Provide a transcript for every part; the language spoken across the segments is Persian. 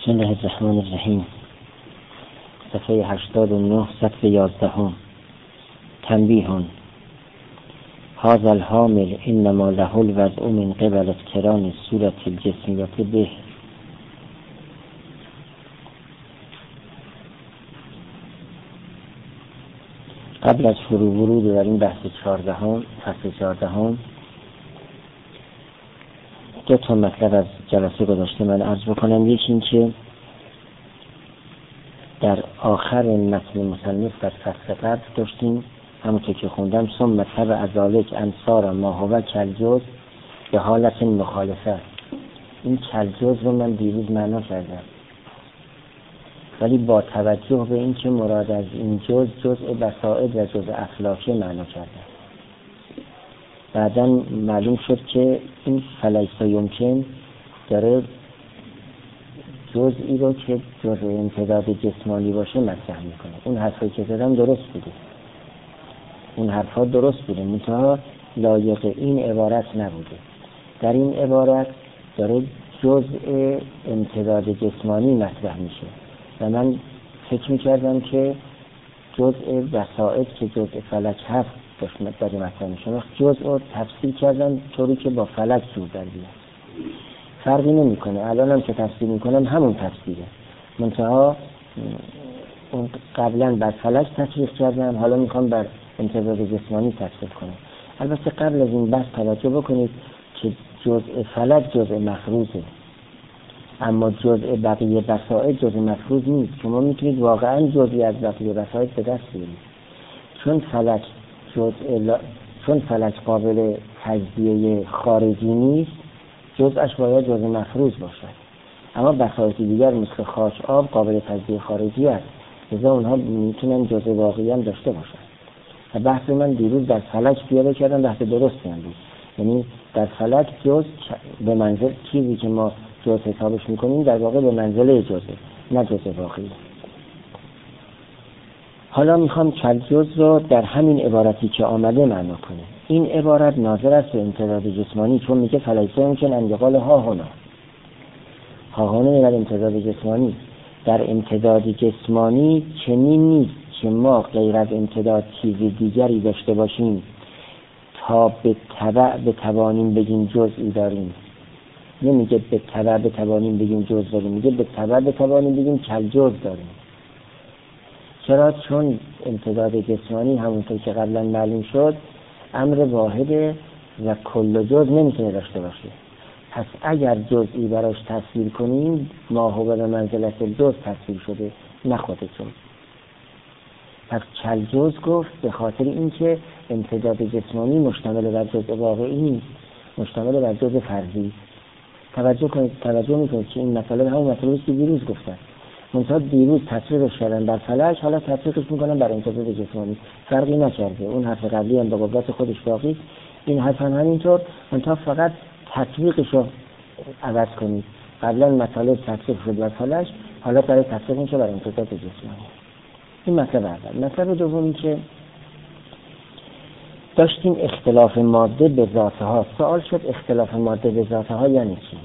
بسم الله الرحمن الرحیم. صفحه 89 سطر 11. تنبیه: هذا الحامل انما له الوضع من قبل اقتران الصورة الجسمیة به. قبل از ورود در این بحث 14 فصل 14 دو تا مطلب از جلسه گذشته من عرض بکنم. یکی این که در آخر متن مصنف در فصل قبل داشتیم همونطور که خوندم ثم تبع ذلک انصار ما هو کالجزء به حالت مخالفه. این کالجزء رو من دیروز معنا کردم، ولی با توجه به این که مراد از این جزء بصائد و جزء افلاکی معنا کردم. بعداً معلوم شد که این فلیس یمکن داره جزئی رو که جزء امتداد جسمانی باشه مطرح میکنه. اون حرفایی که زدم درست بوده، اون حرفا درست بوده، منتها لایق این عبارت نبوده. در این عبارت داره جزء امتداد جسمانی مطرح میشه و من فکر میکردم که جزء بصائد که جزء فلک هست داری مطرح میشه. جزء رو تفسیر کردم طوری که با فلک جور در بیاد. فرقی نمیکنه، الان هم که تفسیر میکنم همون تفسیره، منتها اون قبلا بر فلک تطبیق کردم، حالا میخوام بر امتداد جسمانی تطبیق کنم. البته قبل از این بحث توجه بکنید که جزء فلک جزء مفروضه، اما جزء بقیه بصائد جزء مفروض نیست. شما میتونید واقعا جزئی از بقیه بصائد به دست بیارید، چون فلک قابل تجزیه خارجی نیست، جزءش باید جزء مفروض باشد. اما بصائد دیگر مثل خاک، آب قابل تجزیه خارجی است، لذا اونها میتونن جزء واقعی هم داشته باشن. و بحث من دیروز در فلک پیاده کردم، بحث درستی هم بود. یعنی در فلک جزء به منزل چیزی که ما جزء حسابش میکنیم در واقع به منزله جزء، نه جزء واقعی. حالا میخوام کالجزء رو در همین عبارتی که آمده معنا کنه. این عبارت ناظر است به امتداد جسمانی، چون میگه فلیس یمکن ان یقال ها هنا در امتداد جسمانی. در امتداد جسمانی چنین نیست که ما غیر از امتداد چیز دیگری داشته باشیم تا به تبع بتوانیم بگیم جزئی داریم. نمیگه به تبع بتوانیم بگیم جزء داریم، میگه به تبع بتوانیم بگیم کالجزء داریم. چرا؟ چون امتداد جسمانی همونطور که قبلا معلوم شد امر واحده و کل جزء نمیتونه داشته باشه. پس اگر جزئی براش تصویر کنیم ما هو به منزلت جزء تصویر شده، نه خود جزء. پس کالجزء گفت به خاطر اینکه امتداد جسمانی مشتمل بر جزء واقعی نیست، مشتمل بر جزء فرضی. توجه میکنید که این مسئله همون مسئله که دیروز گفتم، منتها دیروز تطبیقش کردن بر فلک، حالا تطبیقش میکنن بر امتداد جسمانی. فرقی نکرده، اون حرف قبلی هم به قدرت خودش باقی، این حرف هم همینطور، منتها فقط تطبیقش رو عوض کنید. قبلا مسئله تطبیق شد بر فلک، حالا برای تطبیق میشه بر امتداد جسمانی. این مطلب اول. مطلب دومی که داشتیم اختلاف ماده به ذاته ها. سوال شد اختلاف ماده به ذاته ها یعنی چی؟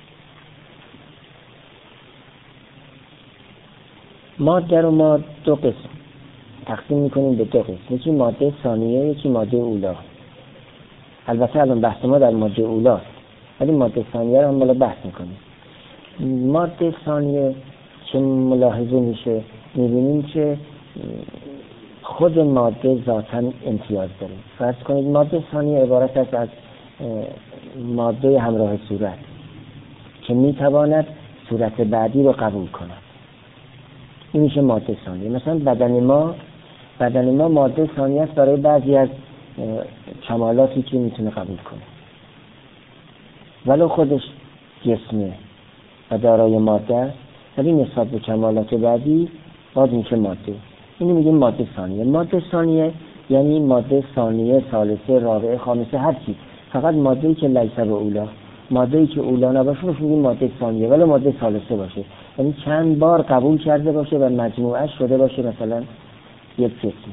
ماده رو ما دو قسم تقسیم میکنیم به دو قسم، یکی ماده ثانیه، یکی ماده اولا. البته الان بحث ما در ماده اولاست، ولی ماده ثانیه رو هم بالا بحث میکنیم. ماده ثانیه چه ملاحظه میشه؟ میبینیم که خود ماده ذاتاً امتیاز داره. فرض کنید ماده ثانیه عبارت است از ماده همراه صورت که میتواند صورت بعدی رو قبول کند. این میشه ماده ثانیه. مثلا بدن ما ماده ثانیه است برای بعضی از کمالاتی که میتونه قبول کنه، ولو خودش جسمه و دارای ماده است، ولی نسبت به کمالات بعدی باز میشه ماده. اینو میگیم ماده ثانیه. ماده ثانیه یعنی ماده ثانیه، ثالثه، رابعه، خامسه، هر چی، فقط ماده‌ای که لیس به اولا، ماده‌ای که اولا نباشه رو میگیم ماده ثانیه، ولی ماده ثالثه باشه، یعنی چند بار قبول کرده باشه و مجموعش شده باشه مثلا یک جسم.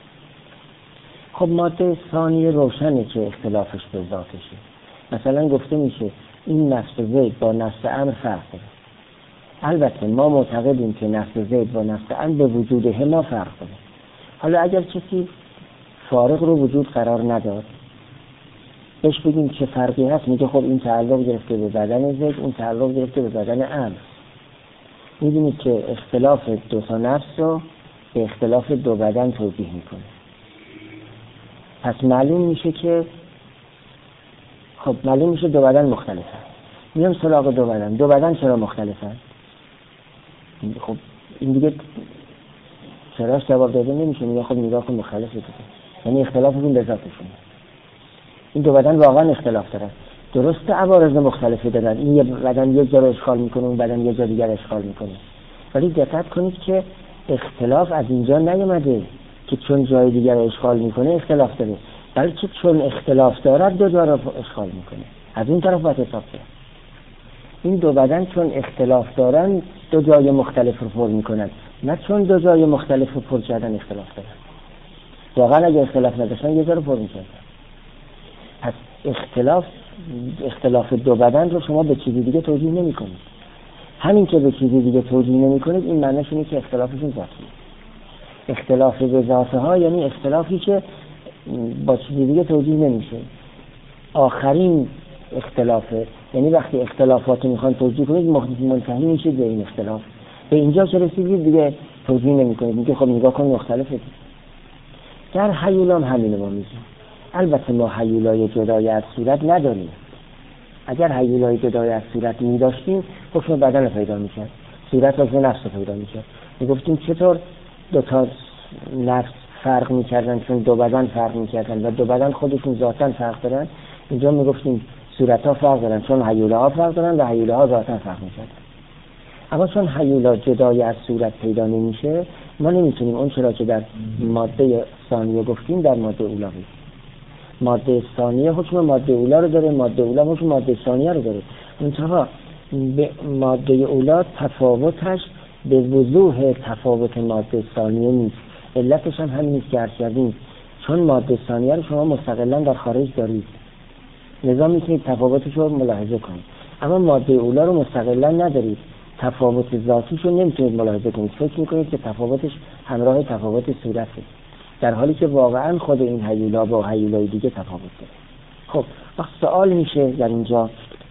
خب ماده ثانیه روشنه که اختلافش به ذاتشه. مثلا گفته میشه این نفس زید با نفس امر فرق داره. البته ما معتقدیم که نفس زید و نفس عمرو به وجود ما فرق داره. حالا اگر کسی فارق رو وجود قرار نداد، بهش بگیم چه فرقی هست، میگه خب این تعلق گرفته به بدن زید، اون تعلق گرفته به بدن عمرو. میدونید که اختلاف دو تا نفس رو به اختلاف دو بدن توجیه میکنه. پس معلوم میشه که دو بدن مختلفن. میام سراغ دو بدن. دو بدن چرا مختلفن؟ خب این دیگه چراش جواب داده نمیشه. میگه خب نگاه کن مختلفه دیگه، یعنی اختلافشون به ذاتشونه. این دو بدن واقعا اختلاف دارن. درسته عوارض مختلفی دارن، این یه بدن یه جا رو اشغال میکنه، اون بدن یه جا دیگر اشغال میکنه، ولی دقت کنید که اختلاف از اینجا نیامده که چون جای دیگر رو اشغال میکنه اختلاف داره، بلکه چون اختلاف دارد دو جا رو اشغال میکنه. از این طرف باید حساب کرد. این دو بدن چون اختلاف دارن دو جای مختلف رو پر میکنن، نه چون دو جای مختلف رو پر کردن اختلاف دارن. واقعا اگه اختلاف نداشتن یه جا رو پر میکردن. پس اختلاف دو بدن رو شما به چیزی دیگه توجیه نمی‌کنید. همین که به چیزی دیگه توجیه نمی‌کنید این معنیش اینه که اختلافشون ذاتیه. اختلاف به ذاته ها یعنی اختلافی که با چیزی دیگه توجیه نمیشه. آخرین اختلافه، یعنی وقتی اختلافات رو میخوان توجیه کنید منتهی میشید به این اختلاف. به اینجا که رسیدید دیگه توجیه نمی‌کنید، میگه خب نگاه کن مختلفه. در هیولام همینو ما میگیم. البته ما هیولای جدای از صورت نداریم. اگر هیولای جدای از صورت می داشتیم حکم بدن رو پیدا میکرد، صورت حکم نفس رو پیدا میکرد. میگفتیم چطور دو تا نفس فرق میکردن چون دو بدن فرق میکردن و دو بدن خودشون ذاتاً فرق دارن. اینجا میگفتیم صورت ها فرق دارن چون هیولا ها فرق دارن و هیولا ها ذاتاً فرق میکردن. اما چون هیولا جدای از صورت پیدا نمیشه، ما نمیتونیم اون چرا که در ماده ثانیه گفتیم در ماده اولا بگیم. ماده ثانیه حکم ماده اولا رو داره، ماده اولا حکم ماده ثانیه رو داره. منتها به ماده اولا تفاوتش به وضوح تفاوت ماده ثانیه نیست. علتش هم همین نیست که عرض کردیم، چون ماده ثانیه رو شما مستقلا در خارج دارید، لذا میتونید تفاوتش رو ملاحظه کنید. اما ماده اولا رو مستقلا ندارید، تفاوت ذاتیش رو نمیتونید ملاحظه کنید. فکر میکنید که تفاوتش همراه تفاوت صورته، در حالی که واقعا خود این هیولا با هیولای دیگه تفاوت داره. خب وقت سوال میشه در اینجا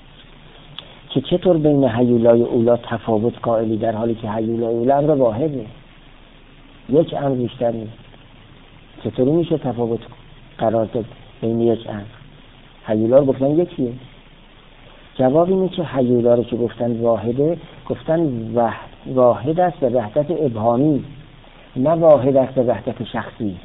که چطور بین هیولای اولا تفاوت قائلی در حالی که هیولای اولا امر واحده، یک امر بیشتر نیست. چطوری میشه تفاوت قرار داد بین یک امر؟ هیولا رو گفتن یکیه. جواب اینه که هیولا رو که گفتن واحده، گفتن واحد است به وحدت ابهامی، نه واحد است به وحدت شخصی.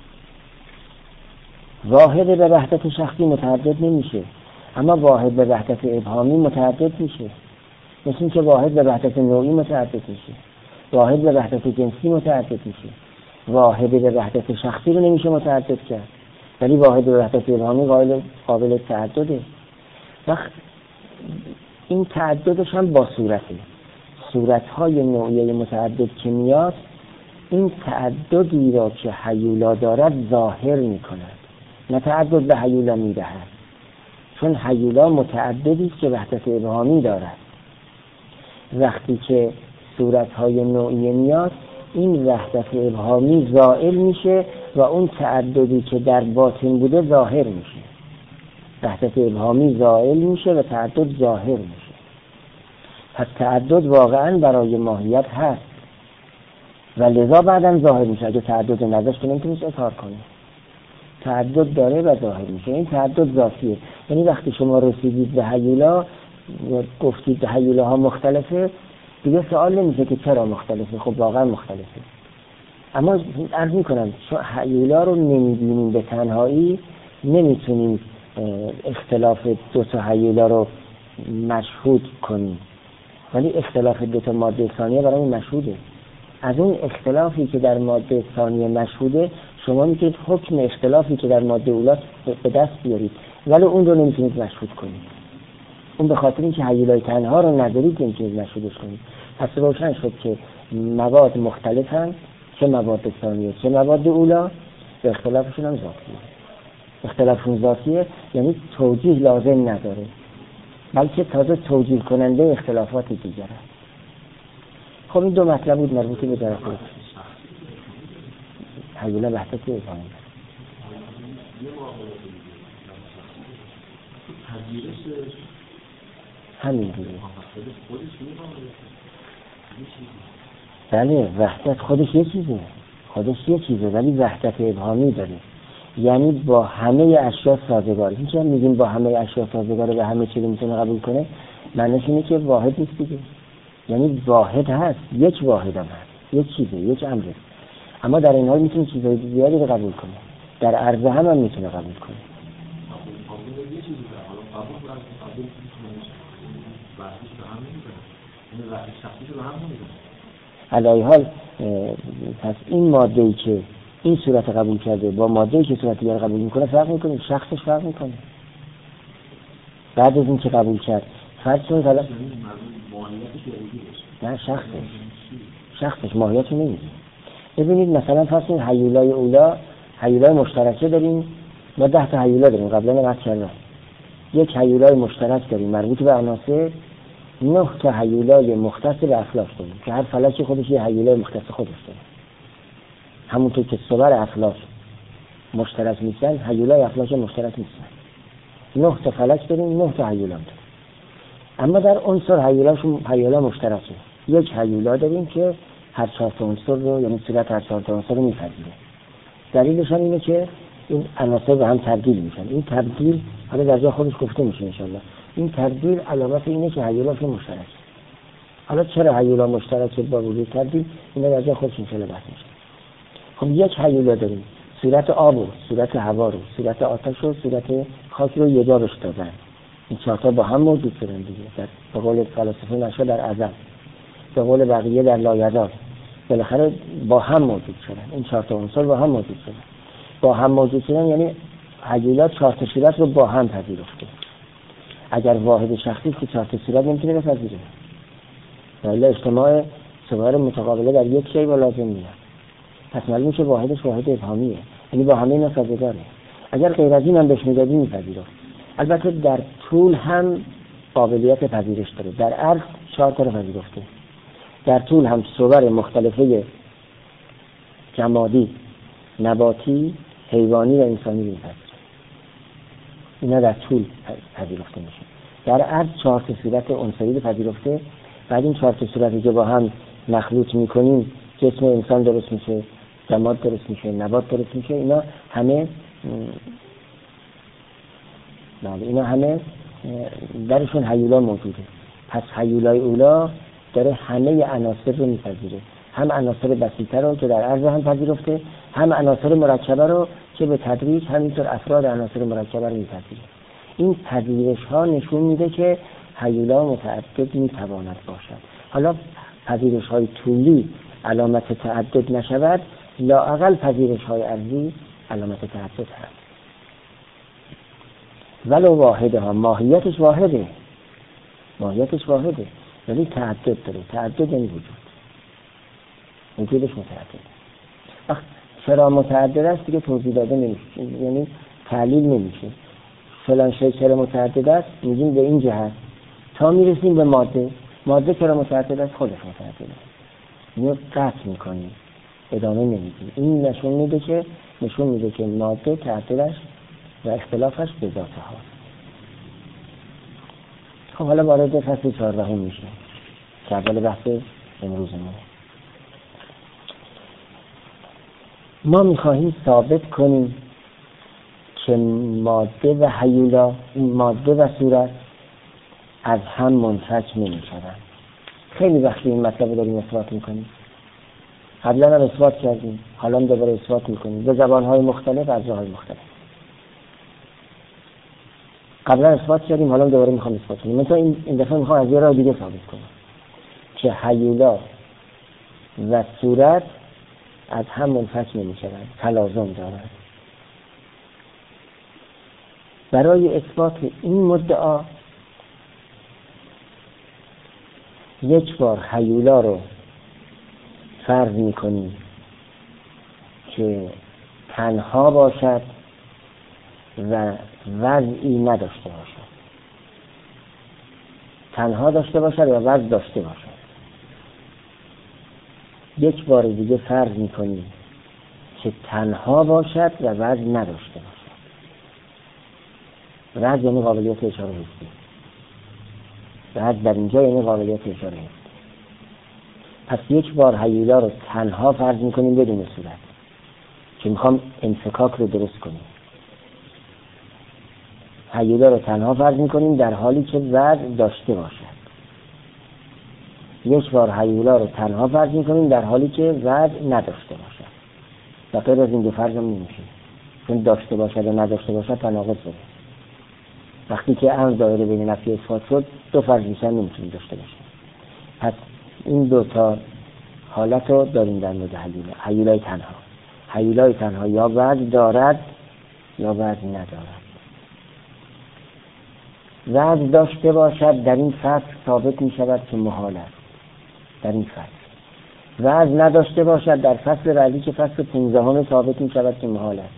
واحد به وحدت شخصی متعدد نمیشه، اما واحد به وحدت ابهامی متعدد میشه. مثل این که واحد به وحدت نوعی متعدد میشه، واحد به وحدت جنسی متعدد میشه. واحد به وحدت شخصی رو نمیشه متعدد کرد، ولی واحد به وحدت ابهامی قابل تعدده. وقت این تعددش هم با صورته. صورت‌های نوعی متعدد که میاد این تعددی را که هیولا دارد ظاهر می‌کند، نه تعدد به هیولا می‌دهد. چون هیولا متعددی که وحدت ابهامی دارد. وقتی که صورت‌های نوعی میاد این وحدت ابهامی زائل میشه و اون تعددی که در باطن بوده ظاهر میشه. وحدت ابهامی زائل میشه و تعدد ظاهر میشه. پس تعدد واقعاً برای ماهیت هست و لذا بعداً ظاهر میشه. اگه تعدد نداشت که نمیتونید اظهار کنید. تعدد داره و ظاهر میشه. این تعدد ذاتیه. یعنی وقتی شما رسیدید به هیولا گفتید به هیولاها مختلفه، دیگه سوال نمیشه که چرا مختلفه. خب واقعاً مختلفه. اما عرض میکنم چون هیولا رو نمیبینیم به تنهایی، نمیتونیم اختلاف دو تا هیولا رو مشهود کنیم، ولی اختلاف دو تا ماده ثانیه برای مشهوده. از اون اختلافی که در ماده ثانیه مشهوده شما میتونید حکم اختلافی که در ماده اولا به دست بیارید، ولی اون رو نمیتونید مشهود کنید. اون به خاطر اینکه هیولای تنها رو ندارید نمیتونید مشهودش کنید. پس روشن شد که مواد مختلفن، چه مواد ثانیه چه مواد اولا، به اختلافشون هم ذاتیه. اختلافشون ذاتیه یعنی توجیه لازم نداره، بلکه تازه توجیه کننده اختلافات دیگر است. خب این دو مطلب بود مربوط به در خود هیولا وحدت ابهامی. همین دیگه. بله وحدت خودش یه چیزه ولی وحدت ابهامی داره، یعنی با همه اشیاء سازگاره. این که میگیم با همه اشیاء سازگاره و همه چیزی میتونه قبول کنه، معنیش اینه که واحد نیست دیگه. یعنی واحد هست، یک واحد هم هست، یک چیزه، یک امره، اما در این حال میتونه چیزهای زیادی رو قبول کنه، در عرض هم میتونه قبول کنه. علی حال پس این ماده‌ای که این صورت قبول کرده با ماده‌ای که صورت دیگر قبول میکنه فرق میکنه، شخصش فرق میکنه. بعد از این که قبول کرد فرض کنید حالا نه شخصش ماهیتش نمیده. ببینید مثلا فرض کنید هیولای اولا، هیولای مشترکه داریم، ما 10 تا هیولا داریم قبلا وقت کردم. یک هیولای مشترک داریم مربوط به عناصر، 9 تا هیولای مختص به افلاک داریم که هر فلک خودش یه هیولای مختص خودش داره. همونطور که صور افلاک مشترک نیستن، هیولای افلاک مشترک نیستن. 9 تا فلک داریم، 9 تا هیولا داریم. اما در عنصر هیولا مشترکه. یک هیولا داریم که هر 4 تا عنصر رو، یعنی صورت هر 4 تا عنصر رو می‌پذیره. دلیلش اینه که این عناصر به هم تبدیل میشن. این تبدیل حالا در جای خودش گفته میشه ان شاءالله. این تبدیل علامت اینه که هیولاشون مشترکه. حالا چرا هیولا مشترکه با وجود تبدیل، اینا در جای خودش ان شاءالله بحث میشه. خب یک هیولا داریم، صورت آب رو، صورت هوا رو، صورت آتش رو، صورت خاک رو یه جا بهش دادن. این 4 تا با هم موجود شدن دیگه. به قول فلاسفه نشه در ازل، به قول بقیه در لایزال، بالاخره با هم موجود شدن. این 4 تا عنصر با هم موجود شدن. با هم موجود شدن یعنی هیولا 4 تا صورت رو با هم پذیرفته. اگر واحد شخصی که 4 تا صورت نمیتونه بپذیره، ولی اجتماع صور متقابله در یک شی با لازم میاد. پس معلومه که واحدش واحد ابهامیه، یعنی با همه اینا سازگاره. اگر غیر از این هم بهش میدادی میپذیره. البته در طول هم قابلیت پذیرش داره. در عرض 4 تا رو پذیرفته. در طول هم صور مختلفه جمادی، نباتی، حیوانی و انسانی رو میپذیره. اینا در طول پذیرفته میشه. در عرض 4 تا صورت عنصری رو پذیرفته. بعد این 4 تا صورتی که با هم مخلوط میکنیم جسم انسان درست میشه، جماد درست میشه، نبات درست میشه. اینا همه درشون هیولا موجوده. پس هیولای اولا داره همه عناصر رو میپذیره، هم عناصر بسیطه رو که در عرض هم پذیرفته، هم عناصر مرکبه رو که به تدریج همینطور افراد عناصر مرکبه رو میپذیره. این پذیرش ها نشون میده که هیولا متعدد میتواند باشد. حالا پذیرش های طولی علامت تعدد نشود، لااقل پذیرش های عرضی علامت تعدد هست. ولو واحده ها، ماهیتش واحده ولی تعدد داره. تعدد یعنی وجودش متعدد. چرا متعدد است دیگه توضیح داده نمیشه، یعنی تعلیل نمیشه. فلان شی چرا متعدد است میگیم به این جهت تا میرسیم به ماده چرا متعدد است، خودش متعدد است. اینو قطع میکنیم، ادامه نمیدیم. این نشون میده که ماده تعددش و اختلافش به ذات ها. خب حالا وارد فصل 14 میشه که اول بحث امروز ما میخواهیم ثابت کنیم که ماده و هیولا، ماده و صورت از هم منفک نمیشوند. خیلی وقتی این مطلب داریم اثبات میکنیم، قبلا هم اثبات کردیم، حالا هم دوباره اثبات میکنیم به زبانهای مختلف، از راههای مختلف. قبلا اثبات کردیم، حالا هم دوباره میخوام اثبات کنیم. من این دفعه میخوام از یه راه دیگه ثابت کنم که هیولا و صورت از هم منفک نمیشوند، تلازم دارند. برای اثبات این مدعا یک بار هیولا رو فرض میکنیم که تنها باشد و وضعی نداشته باشد، تنها داشته باشد و وضع داشته باشد. یک بار دیگه فرض میکنیم که تنها باشد و وزن نداشته باشد. وزن یعنی قابلیت اشاره حسی. وزن در اینجا یعنی قابلیت اشاره حسی. پس یک بار هیولا رو تنها فرض میکنیم بدون صورت که میخوام انفکاک رو درست کنیم. هیولا رو تنها فرض میکنیم در حالی که وزن داشته باشد. یک بار هیولا رو تنها فرض میکنیم در حالی که وزن نداشته باشد. و غیر از این دو فرض هم نمیشه، چون داشته باشد و نداشته باشد تناقض داره. وقتی که امر دایره بین نفی و اثبات شد دو فرض میشن نمیتونیم داشته باشیم. پس این دو تا حالت رو داریم در مورد هیولای تنها. هیولای تنها یا وزن دارد یا وزن ندارد. وزن داشته باشد در این فصل ثابت می شود که محال است. در این فصل وزن نداشته باشد در فصل بعدی که فصل 15 ثابت می شود که محال است.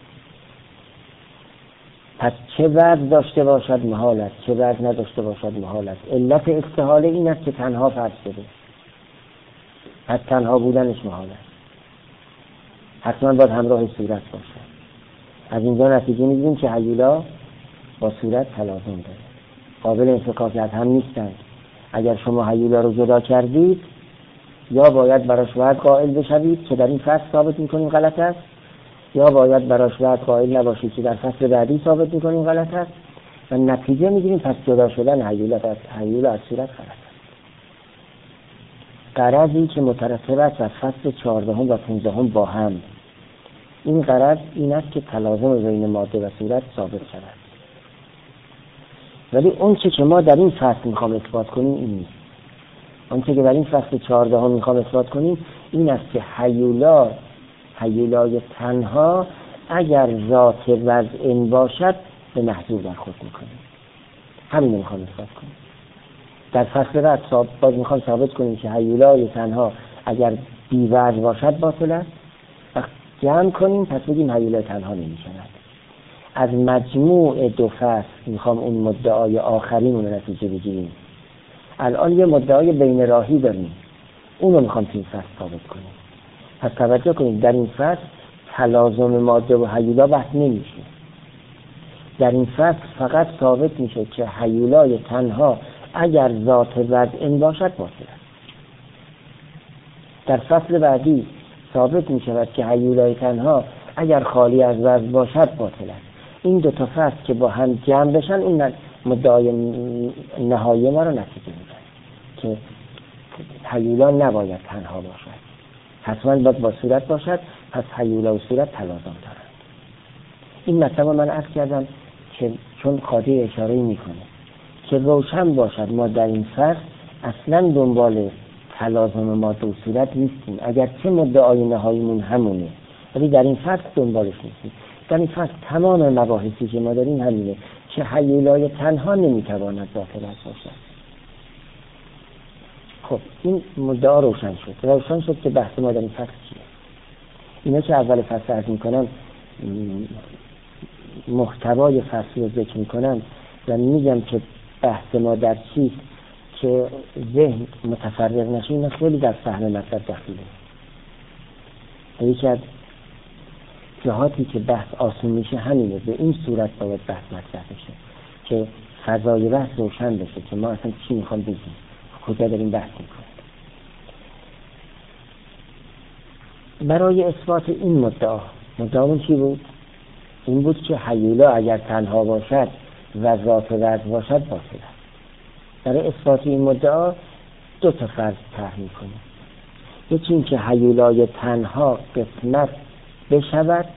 پس چه وزن داشته باشد محال است، چه وزن نداشته باشد محال است. علت استحاله این است که تنها فرض شده. از تنها بودنش محال است. حتما باید همراه صورت باشد. از اینجا نتیجه میگیریم که هیولا با صورت تلازم داره، قابل انفکاک از هم نیستند. اگر شما هیولا رو جدا کردید یا باید براش وعد قائل بشوید که در این فصل ثابت میکنیم غلط است، یا باید براش وعد قائل نباشید که در فصل بعدی ثابت میکنیم غلط است، و نتیجه میگیریم پس جدا شدن هیولا از صورت غلط است. غرضی که مترتب است از فصل 14 و 15 با هم، این غرض این است که تلازم بین ماده و صورت ثابت شود. ولی اون چه که ما در این فصل میخوام اثبات کنیم این نیست. اون چه که در این فصل 14 میخوام اثبات کنیم این است که هیولای تنها اگر ذات وضع باشد به محضور برخورد میکنیم. همین رو میخوام اثبات کنیم. در فصل بعد باز میخوام ثابت کنیم که هیولای تنها اگر بی وضع باشد باطل است. وقت جمع کنیم پس بگیم هیولای تنها نمیشود. از مجموع دو فصل میخوام اون مدعای آخرین رو نتیجه بگیریم. الان یه مدعای بین راهی داریم، اون رو میخوام توی فصل ثابت کنیم. پس توجه کنید در این فصل تلازم ماده و هیولا بحث نمیشه. در این فصل فقط ثابت میشه که هیولای تنها اگر ذات وضع باشد باطل است. در فصل بعدی ثابت میشود که هیولای تنها اگر خالی از وضع باشد باطل است. این دو تا فصل که با هم جمع بشن این مدعای نهایی ما رو نتیجه میدن که هیولا نباید تنها باشد، حتما باید با صورت باشد. پس هیولا و صورت تلازم دارند. این مطلب من عرض کردم که چون خاطر اشاره میکنه که روشن باشد ما در این فصل اصلا دنبال تلازم ماده و صورت نیستیم، اگر چه مدعای نهاییمون همونه، ولی در این فصل دنبالش نیستیم. در این فصل تمام مباحثی که ما داریم همینه که هیولای تنها نمیتواند باطل باشد. خب این مدعا روشن شد که بحث ما در این فصل چیه. اینا که اول فصل عرض میکنم محتوای فصل رو ذکر میکنم و میگم که بحث ما در چیست که ذهن متفرق نشه. اینا خیلی در فهم مطلب دخیله. یکی از جهاتی که بحث آسون میشه همینه، به این صورت باید بحث مطرح بشه که فضای بحث روشن بشه که ما اصلا چی میخوام بگیم، کجا داریم بحث میکنیم. برای اثبات این مدعا چی بود؟ این بود که هیولا اگر تنها باشد و ذات وضع باشد باطل است. برای اثبات این مدعا دو تا فرض طرح میکنیم. یکی این که هیولای تنها قسمت بشود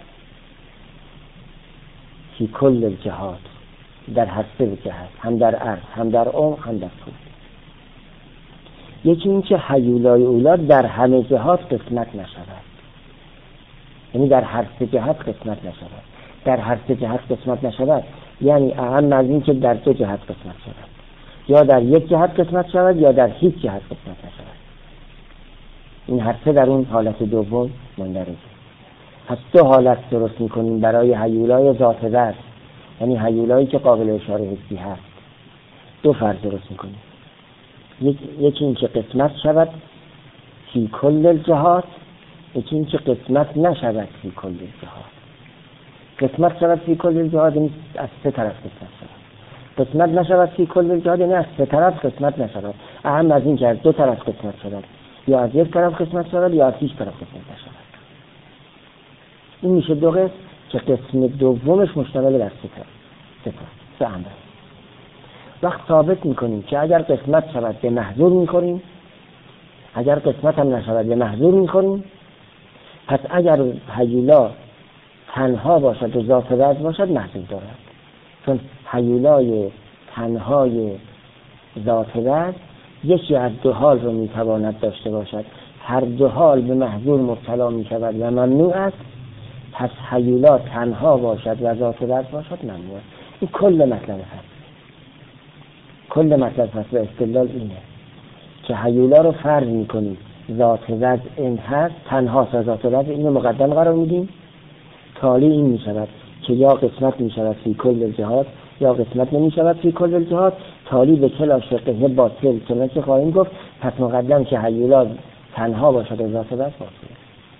فی کل الجهات، در هر سه جهت، هم در عرض هم در عمق هم در طول. یکی این که هیولای اولا در همه جهات قسمت نشود، یعنی در هر سه جهت قسمت نشود. در هر سه جهت قسمت نشود یعنی اهم از این که در دو جهت قسمت شود، یا در یک جهت قسمت شود یا در هیچ جهت قسمت نشود. این هر سه در اون حالت دوم مندرجه. پس دو حالت درست میکنیم برای هیولای ذات وضع، یعنی هیولایی که قابل اشاره حسی هست. دو فرض درست میکنیم. یکی این که قسمت شود فی کل الجهات، یکی این که قسمت نشود فی کل الجهات. قسمت شود فی کل الجهات یعنی از سه طرف قسمت شود. قسمت نشود فی کل الجهات یعنی از سه طرف قسمت نشود. اهم از این که از دو طرف قسمت شود، یا از یک طرف قسمت شود یا از هیچ طرف قسمت نشود. این میشه دو قسم که قسم دومش مشتمل بر سه امر. وقت ثابت میکنیم که اگر قسمت شود به محظور میخوریم، اگر قسمت هم نشود به محظور میخوریم. پس اگر هیولا تنها باشد و ذات وزن باشد محظور دارد، چون هیولای تنهای ذات وزن یکی از دو حال رو میتواند داشته باشد، هر دو حال به محظور مبتلا میشود و ممنوع است. پس هیولا تنها باشد و ذات وزن باشد ممنوع است. این کل مطلب هست. کل مطلب هست و استدلال اینه که هیولا رو فرض میکنیم ذات وزن این هست، تنها ذات وزن، اینو مقدم قرار میدیم. تالی این میشود که یا قسمت میشود فی کل الجهات یا قسمت نمیشود فی کل الجهات. تالی به کلا شقه باطل چنانچه خواهیم گفت. پس مقدم که هیولا تنها باشد و ذات وزن باطل.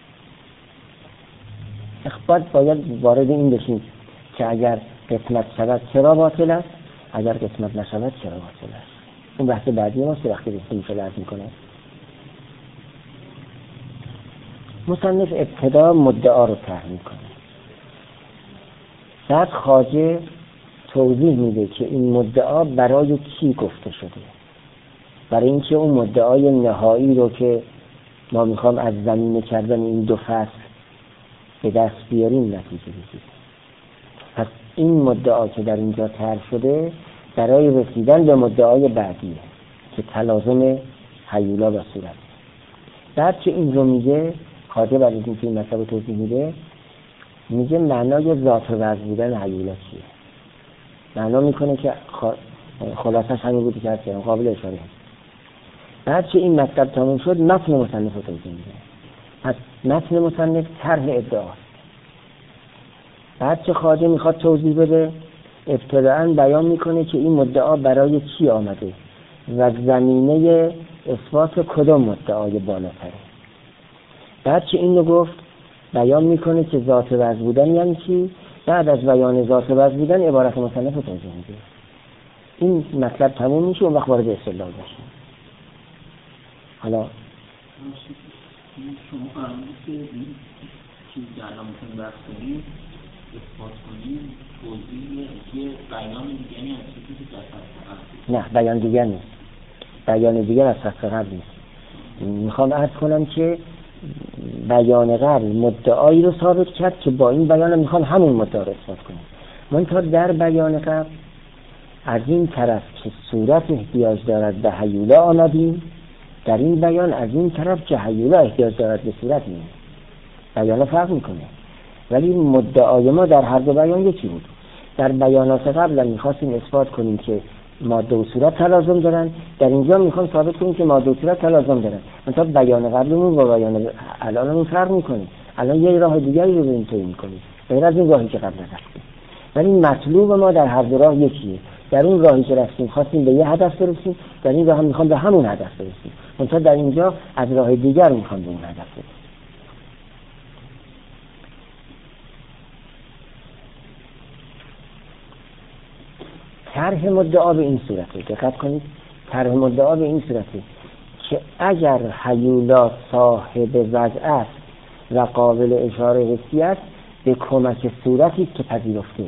اخبات باید وارد این بشیم که اگر قسمت شود چرا باطل است، اگر قسمت نشود چرا باطل است. اون بحث بعدی ماست که وقتی رسیم شده عرض میکنه. مصنف ابتدا مدعا رو طرح میکنه، بعد خواجه توضیح میده که این مدعا برای کی گفته شده. برای اینکه اون مدعای نهایی رو که ما میخوام از زمینه کردن این دو فصل به دست بیاریم نتیجه بگیریم. پس این مدعا که در اینجا طرح شده برای رسیدن به مدعای بعدیه که تلازم هیولا و صورت. بعد که این رو میگه خواجه بعد از اینکه این مطلب توضیح میده میگه معنای ذات و وزن بودن هیولا چیه. معنا میکنه که خلاصش همین بودی که هست قابل اشاره هست. بعد که این مطلب تموم شد متن مصنف رو توضیح میده. پس متن مصنف طرح ادعاست. بعد که خواجه میخواد توضیح بده ابتداءً بیان میکنه که این مدعا برای کی آمده و زمینه اثبات کدام مدعای بالاتره. بعد که این رو گفت بیان میکنه که ذات وزن بودن یعنی چی. بعد از بیان ذات وزن بودن عبارت مصنف رو توضیح میده. این مطلب تموم میشه و وقت وارد استدلال بشیم. حالا شما فرمودید که این چیزی که الان میتونیم بحث کنیم اثبات کنیم توضیح یه بیان دیگری از چیزی که در نه بیان دیگر نیست. بیان دیگر از فصل قبل نیست. میخوام عرض کنم که بیان قبل مدعایی رو ثابت کرد که با این بیان میخوام همون مدعا رو اثبات کنیم. من تا در بیان قبل از این طرف که صورت احتیاج دارد به هیولا آمدیم، در این بیان از این طرف که هیولا احتیاج دارد به صورت می‌آمدیم. بیان فرق میکنه ولی مدعای ما در هر دو بیان یکی بود. در بیانات قبل میخواستیم اثبات کنیم که ماده و صورت تلازم دارن، در اینجا میخوام ثابت کنیم که ماده و صورت تلازم دارن. مثلا بیان قبلمون با بیان الانمون فرق میکنه. الان یه راه دیگری رو بریم طی میکنیم غیر از این راهی که قبل رفتیم. ولی مطلوب ما در هر دو راه یکیه. در اون راهی که رفتیم خواستیم به یه هدف برسیم، در این راه هم میخوام به همون هدف برسیم. مثلا در اینجا از راه دیگر میخوام به اون هدف برسیم. طرح مدعا به این صورته، دقت کنید، طرح مدعا به این صورته که اگر هیولا صاحب وضع است و قابل اشاره حسی است به کمک صورتی که پذیرفته.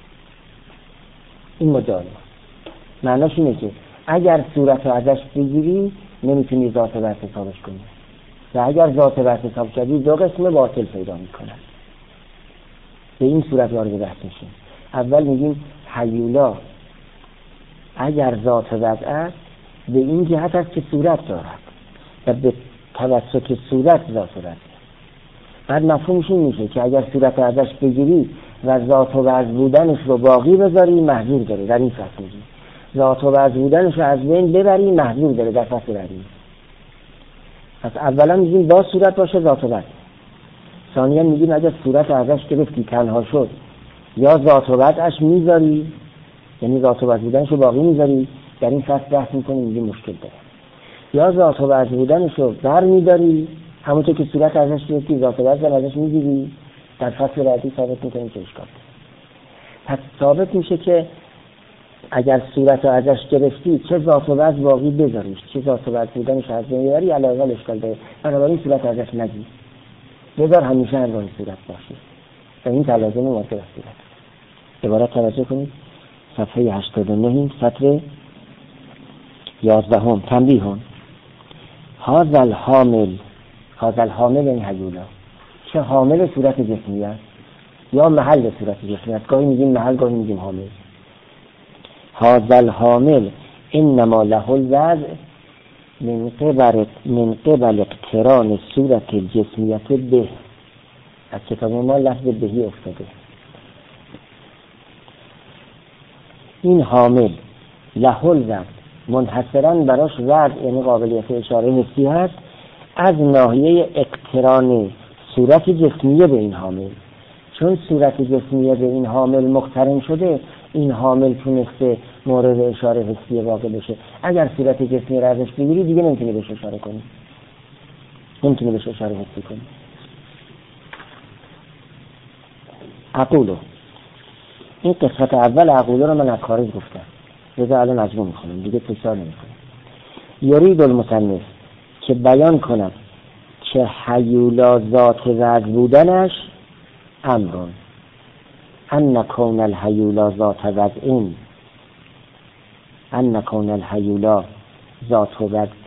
این مدعا معناش اینه که اگر صورت رو ازش بگیری نمیتونی ذات و وصف حسابش کنی و اگر ذات و وصف حساب کردی دو قسم باطل پیدا میکنن. به این صورت وارد بحث میشیم. اول میگیم هیولا اگر ذات وضع است به این جهت است که صورت دارد و به توسط صورت ذات وضع. بعد مفهومش این میشه که اگر صورت ازش بگیری و ذات و وضع بودنش رو باقی بذاری محظور داره. در این فصل میگیم ذات و وضع بودنش رو از بین ببری محظور داره در فصل بعدی. پس اولا میگیم با صورت باشه ذات و وضع. ثانیا میگیم اگر صورت ازش گرفتی تنها شد یا ذات و وضعش میذاری، یعنی ذات و وضع بودنش رو باقی میذاری. در این فصل بحث میکنیم میگیم مشکل داره. یا ذات و وجه بودنشو برمیداری، همونطور که صورت ازش گرفتی ذات و وجه ازش میگیری، در فصل بعدی ثابت میکنی که اشکال. پس ثابت میشه که اگر صورت رو ازش گرفتی چه ذات و وجه باقی بذاریش، چه ذات و وجه بودنش از بین ببری، علاوه اشکال داره. بنابراین صورت ازش نگیر، بذار همیشه همراه صورت باشه. و این تلازم ماده و صورت. عبارت توجه کنید، صفحه 89 سطر 11 تنبیه. هذا الحامل یعنی هیولا، چه حامل صورت جسمی است یا محل صورت جسمی است. گاهی میگیم محل، گاهی میگیم حامل. هذا الحامل انما له الوضع من قبل اقتران صورت الجسمیت به. از کتاب ما لفظ بهی افتاده. این حامل له الوضع منحصراً براش وضع یعنی قابلیت اشاره حسی هست از ناحیه اقتران صورت جسمیه به این حامل. چون صورت جسمیه به این حامل مقترن شده، این حامل تونسته مورد اشاره حسی واقع بشه. اگر صورت جسمی را ازش بگیری دیگه نمیتونی بهش اشاره کنی، نمیتونی بهش اشاره حسی کنی. اقولو، این قسمت اول اقولو رو من از خارج گفتم، لذا الان مجموع میخونم دیگه تکرار نمیکنم. یرید المصنف که بیان کنم چه هیولا ذات وضع بودنش امرون ان کون الهیولا ذات وضعین، ان کون الهیولا ذات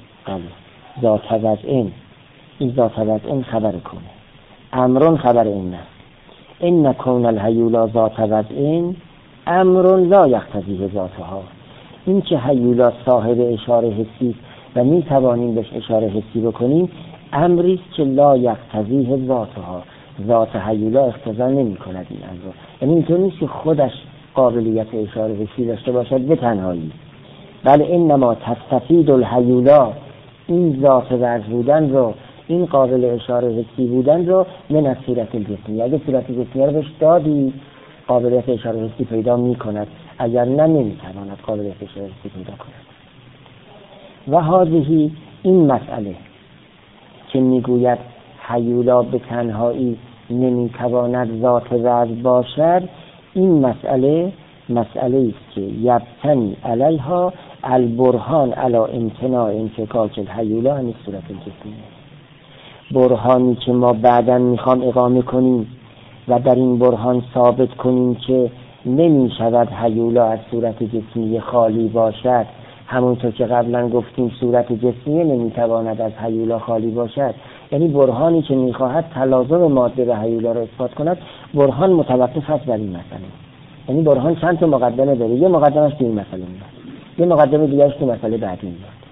وضعین، این ذات وضعین خبر کنه، امرون خبر این است. ان کون الهیولا ذات وضعین امرون لا یقتضی ذاتها، این که هیولا صاحب اشاره حسی و می توانیم بهش اشاره حسی بکنیم امری است که لا یقتضی ذاتها، ذات هیولا اقتضا نمی کند این امر. یعنی اینطور نیست که خودش قابلیت اشاره حسی داشته باشد به تنهایی، بل انما تستفید الهیولا، این ذات وضع بودن رو، این قابل اشاره حسی بودن رو من از صورت الجسمی. اگه صورت جسمی رو بهش دادی قابلیت اشاره حسی پیدا می کند، اگر نه نمی تواند قابلیت اشاره حسی پیدا کند. و هذه این مسئله که میگوید هیولا به تنهایی نمی تواند ذات وضع باشد، این مسئله است که یبتنی علیها البرهان علی امتناع انفکاک الهیولا عن صورت الجسمی. برهانی که ما بعداً میخوام اقامه کنیم و در این برهان ثابت کنیم که نمی شود هیولا از صورت جسمی خالی باشد، همونطور که قبلا گفتیم صورت جسمی نمیتواند از هیولا خالی باشد. یعنی برهانی که میخواهد تلازم ماده و هیولا را اثبات کند، برهان متوقف است بر این مسئله. یعنی برهان چند تا مقدمه داره، یه مقدمش تو این مسئله میاد، یه مقدمه دیگرش تو مسئله بعدی میاد.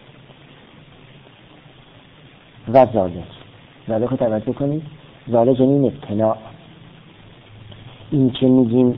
و ذالک رو توجه کنید، ذالک یعنی ابتناء، این که میگیم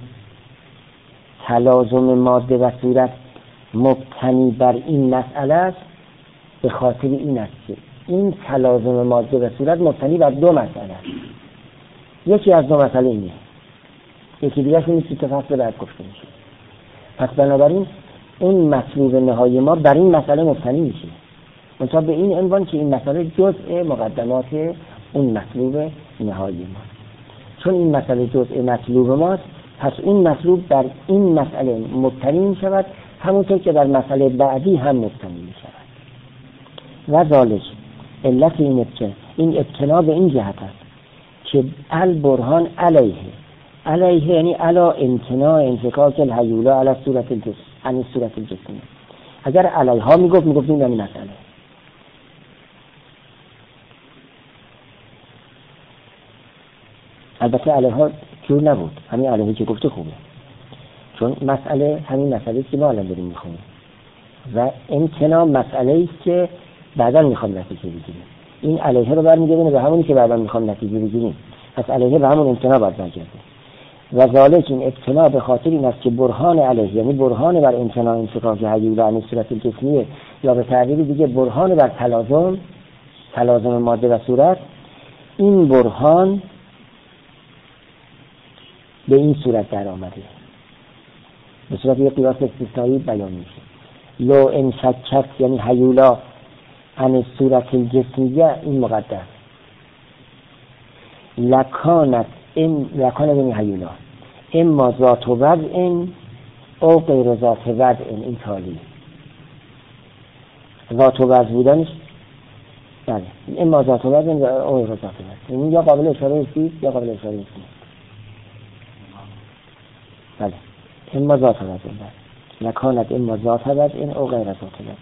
تلازم ماده و صورت مبتنی بر این مسئله است، به خاطر این است که این تلازم ماده و صورت مبتنی بر دو مسئله است. یکی از دو مسئله اینه، یکی دیگه نیست که فصل بعد گفته میشه. پس بنابراین این مطلوب نهایی ما بر این مسئله مبتنی میشه، منتها به این عنوان که این مسئله جزء مقدمات اون مطلوب نهایی ما. چون این مسئله جزء مطلوب ماست، پس این مطلوب در این مسئله مبتنی می شود، همونطور که در مسئله بعدی هم مبتنی می شود. و ذالک علت این ابتنا به این جهت است که البرهان علیه یعنی علا امتناع انفکاک الهیولا علی صورت الجسم، یعنی صورت الجسمی. اگر علیها میگفتیم یعنی مسئله. البته علیها جور نبود، همین علیه که گفته خوبه، چون مسئله همین مسئله که ما الان داریم میخونیم و امتناع مسئله است که بعدا میخوام نتیجه بگیریم. این علیه رو برمیگردیم به همونی که بعدا میخوام نتیجه بگیریم، پس علیه به همون امتناع باید برگرده. و ذالک این ابتنا به خاطر این است که برهان علیه یعنی برهان بر امتناع انفکاک هیولا عن صورت الجسمیه، یا به تعبیر دیگه برهان بر تلازم ماده و صورت. این برهان به این صورت در آمده، به صورت یک قیاس استثنایی بیان میشه. لو انفکت یعنی هیولا عن صورت الجسمیه این مقدر لکانت این هیولا اما ذات وضع او غیر ذات وضع این تالی ذات وضع بودنش بله اما ذات وضع او غیر ذات وضع این یا قابل اشاره است یا قابل اشاره نیست بله اما ذات وضع لکانت اما ذات وضع او غیر ذات وضع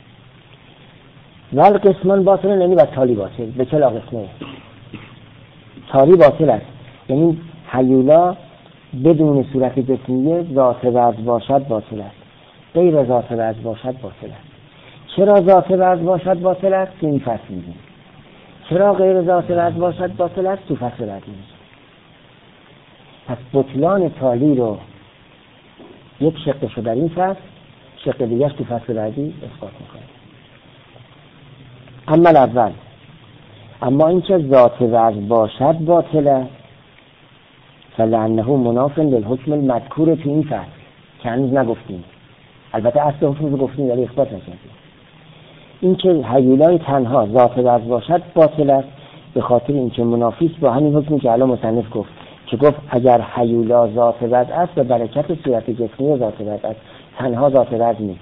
ول قسمان باطل یعنی و تالی باطل به چلا قسمه تالی باطل است یعنی هیولا بدون صورت جسمیه ذات وضع باشد باطل است غیر ذات وضع باشد باطل است چرا ذات وضع باشد باطل است تو این فصل میگیم چرا غیر ذات وضع باشد باطل است تو فصل بعد میگیم پس بطلان تالی رو یک شقشو در این فصل شق دیگرش تو فصل بعدی اثبات میکنه اما اول اما اینکه ذات وضع باشد باطل است فلعنه مناف للحکم المذکور تو این فصل که هنوز نگفتیم البته اصل حکم رو گفتیم ولی اثبات نکردیم اینکه هیولای تنها ذات وضع باشد باطل است به خاطر اینکه منافی است با همین حکمی که الان مصنف گفت که گفت اگر هیولا ذات وضع است و برکت صورت جسمی ذات وضع است تنها ذات وضع نیست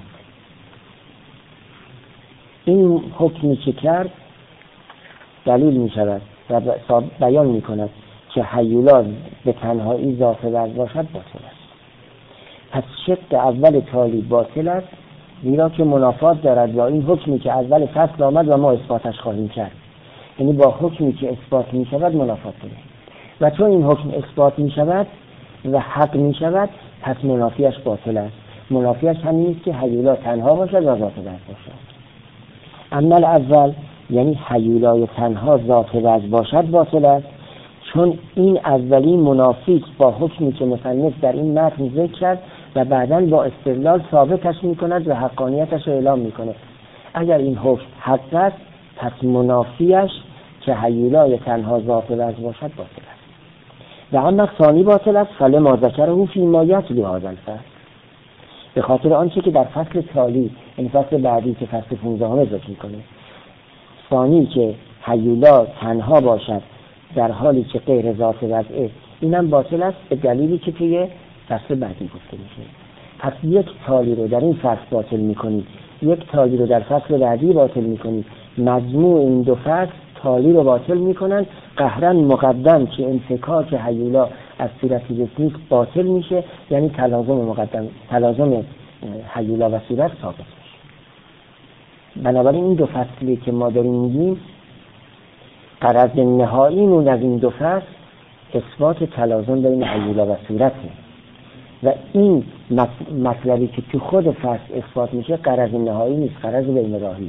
این حکمی که کرد دلیل می شود و بیان می کند که هیولا به تنهایی ذات وضع باشد باطل است پس شق اول تالی باطل است زیرا که منافات دارد با این حکمی که اول فصل آمد و ما اثباتش خواهیم کرد یعنی با حکمی که اثبات می شود منافات دارد و چون این حکم اثبات می شود و حق می شود پس منافیش باطل است منافیش همین است که هیولا تنها باشد و ذات وضع باشد اما اول یعنی هیولای تنها ذات وضع باشد باطل است چون این اولی منافی با حکمی که مصنف در این متن ذکر کرد و بعداً با استدلال ثابتش می‌کند و حقانیتش را اعلام می‌کند اگر این حکم حق است پس منافیش که هیولای تنها ذات وضع باشد باطل است و اما ثانی باطل است فلما ذکره فی ما یتلی هذا الفصل به خاطر آنچه که در فصل تالی این فصل بعدی که فصل 15 ذکر می‌کنه ثانی که هیولا تنها باشد در حالی که غیر ذات وضعه اینم باطل است به دلیلی که توی فصل بعدی گفته میشه پس یک تالی رو در این فصل باطل میکنید یک تالی رو در فصل بعدی باطل میکنید مجموع این دو فصل تالی رو باطل میکنن قهرا مقدم که انفکاک هیولا از صورت جسمی باطل میشه یعنی تلازم هیولا و صورت ثابت میشه بنابراین این دو فصلی که ما داریم میگیم غرض نهاییمون از این دو فصل اثبات تلازم بین هیولا و صورته و این مطلبی که تو خود فصل اثبات میشه غرض نهایی نیست غرض بین راهی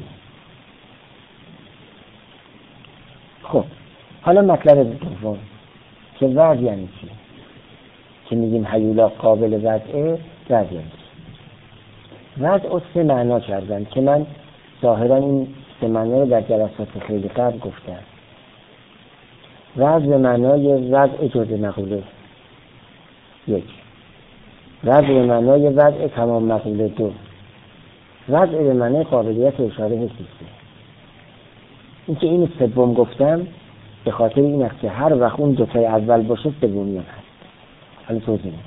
خب حالا مطلب دوم که وضع یعنی چی که میگیم هیولا قابل وضعه وضع یعنی چی وضع سه معنا کردن که من ظاهرا این سه معنا رو در جلسات خیلی قبل گفتم وضع به معنای وضع جزء مقوله یک وضع به معنای وضع تمام مقوله دو وضع به معنای قابلیت اشاره حسیسه این که این سوم گفتم به خاطر این است که هر وقت اون دوتای اول باشه سومی هست حالا توضیح میدم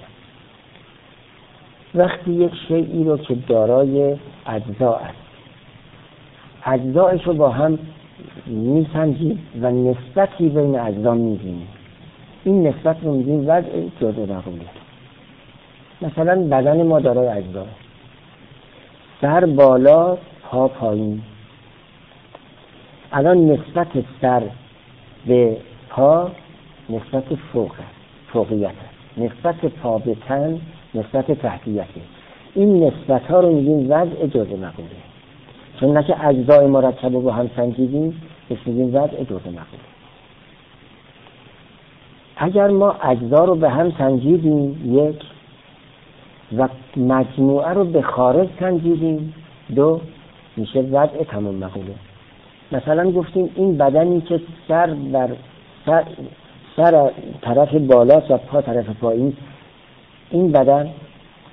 وقتی یک شیئی رو که دارای اجزا است اجزایش رو با هم میسنجید و نسبتی بین اجزا میگیم این نسبت رو میگیم وضع جزء مقوله مثلا بدن ما دارای اجزا سر بالا پا پایین الان نسبت سر به پا نسبت فوقیت است نسبت پا به تن نسبت تحتیت است این نسبت ها رو میگیم وضع جزء مقوله چون نه که اجزای مرکب رو با هم سنجیدیم میگیم وضع جزء مقوله اگر ما اجزا رو به هم سنجیدیم یک و مجموعه رو به خارج سنجیدیم دو میشه وضع تمام مقوله مثلا گفتیم این بدنی که سر طرف بالاست و پا طرف پایین این بدن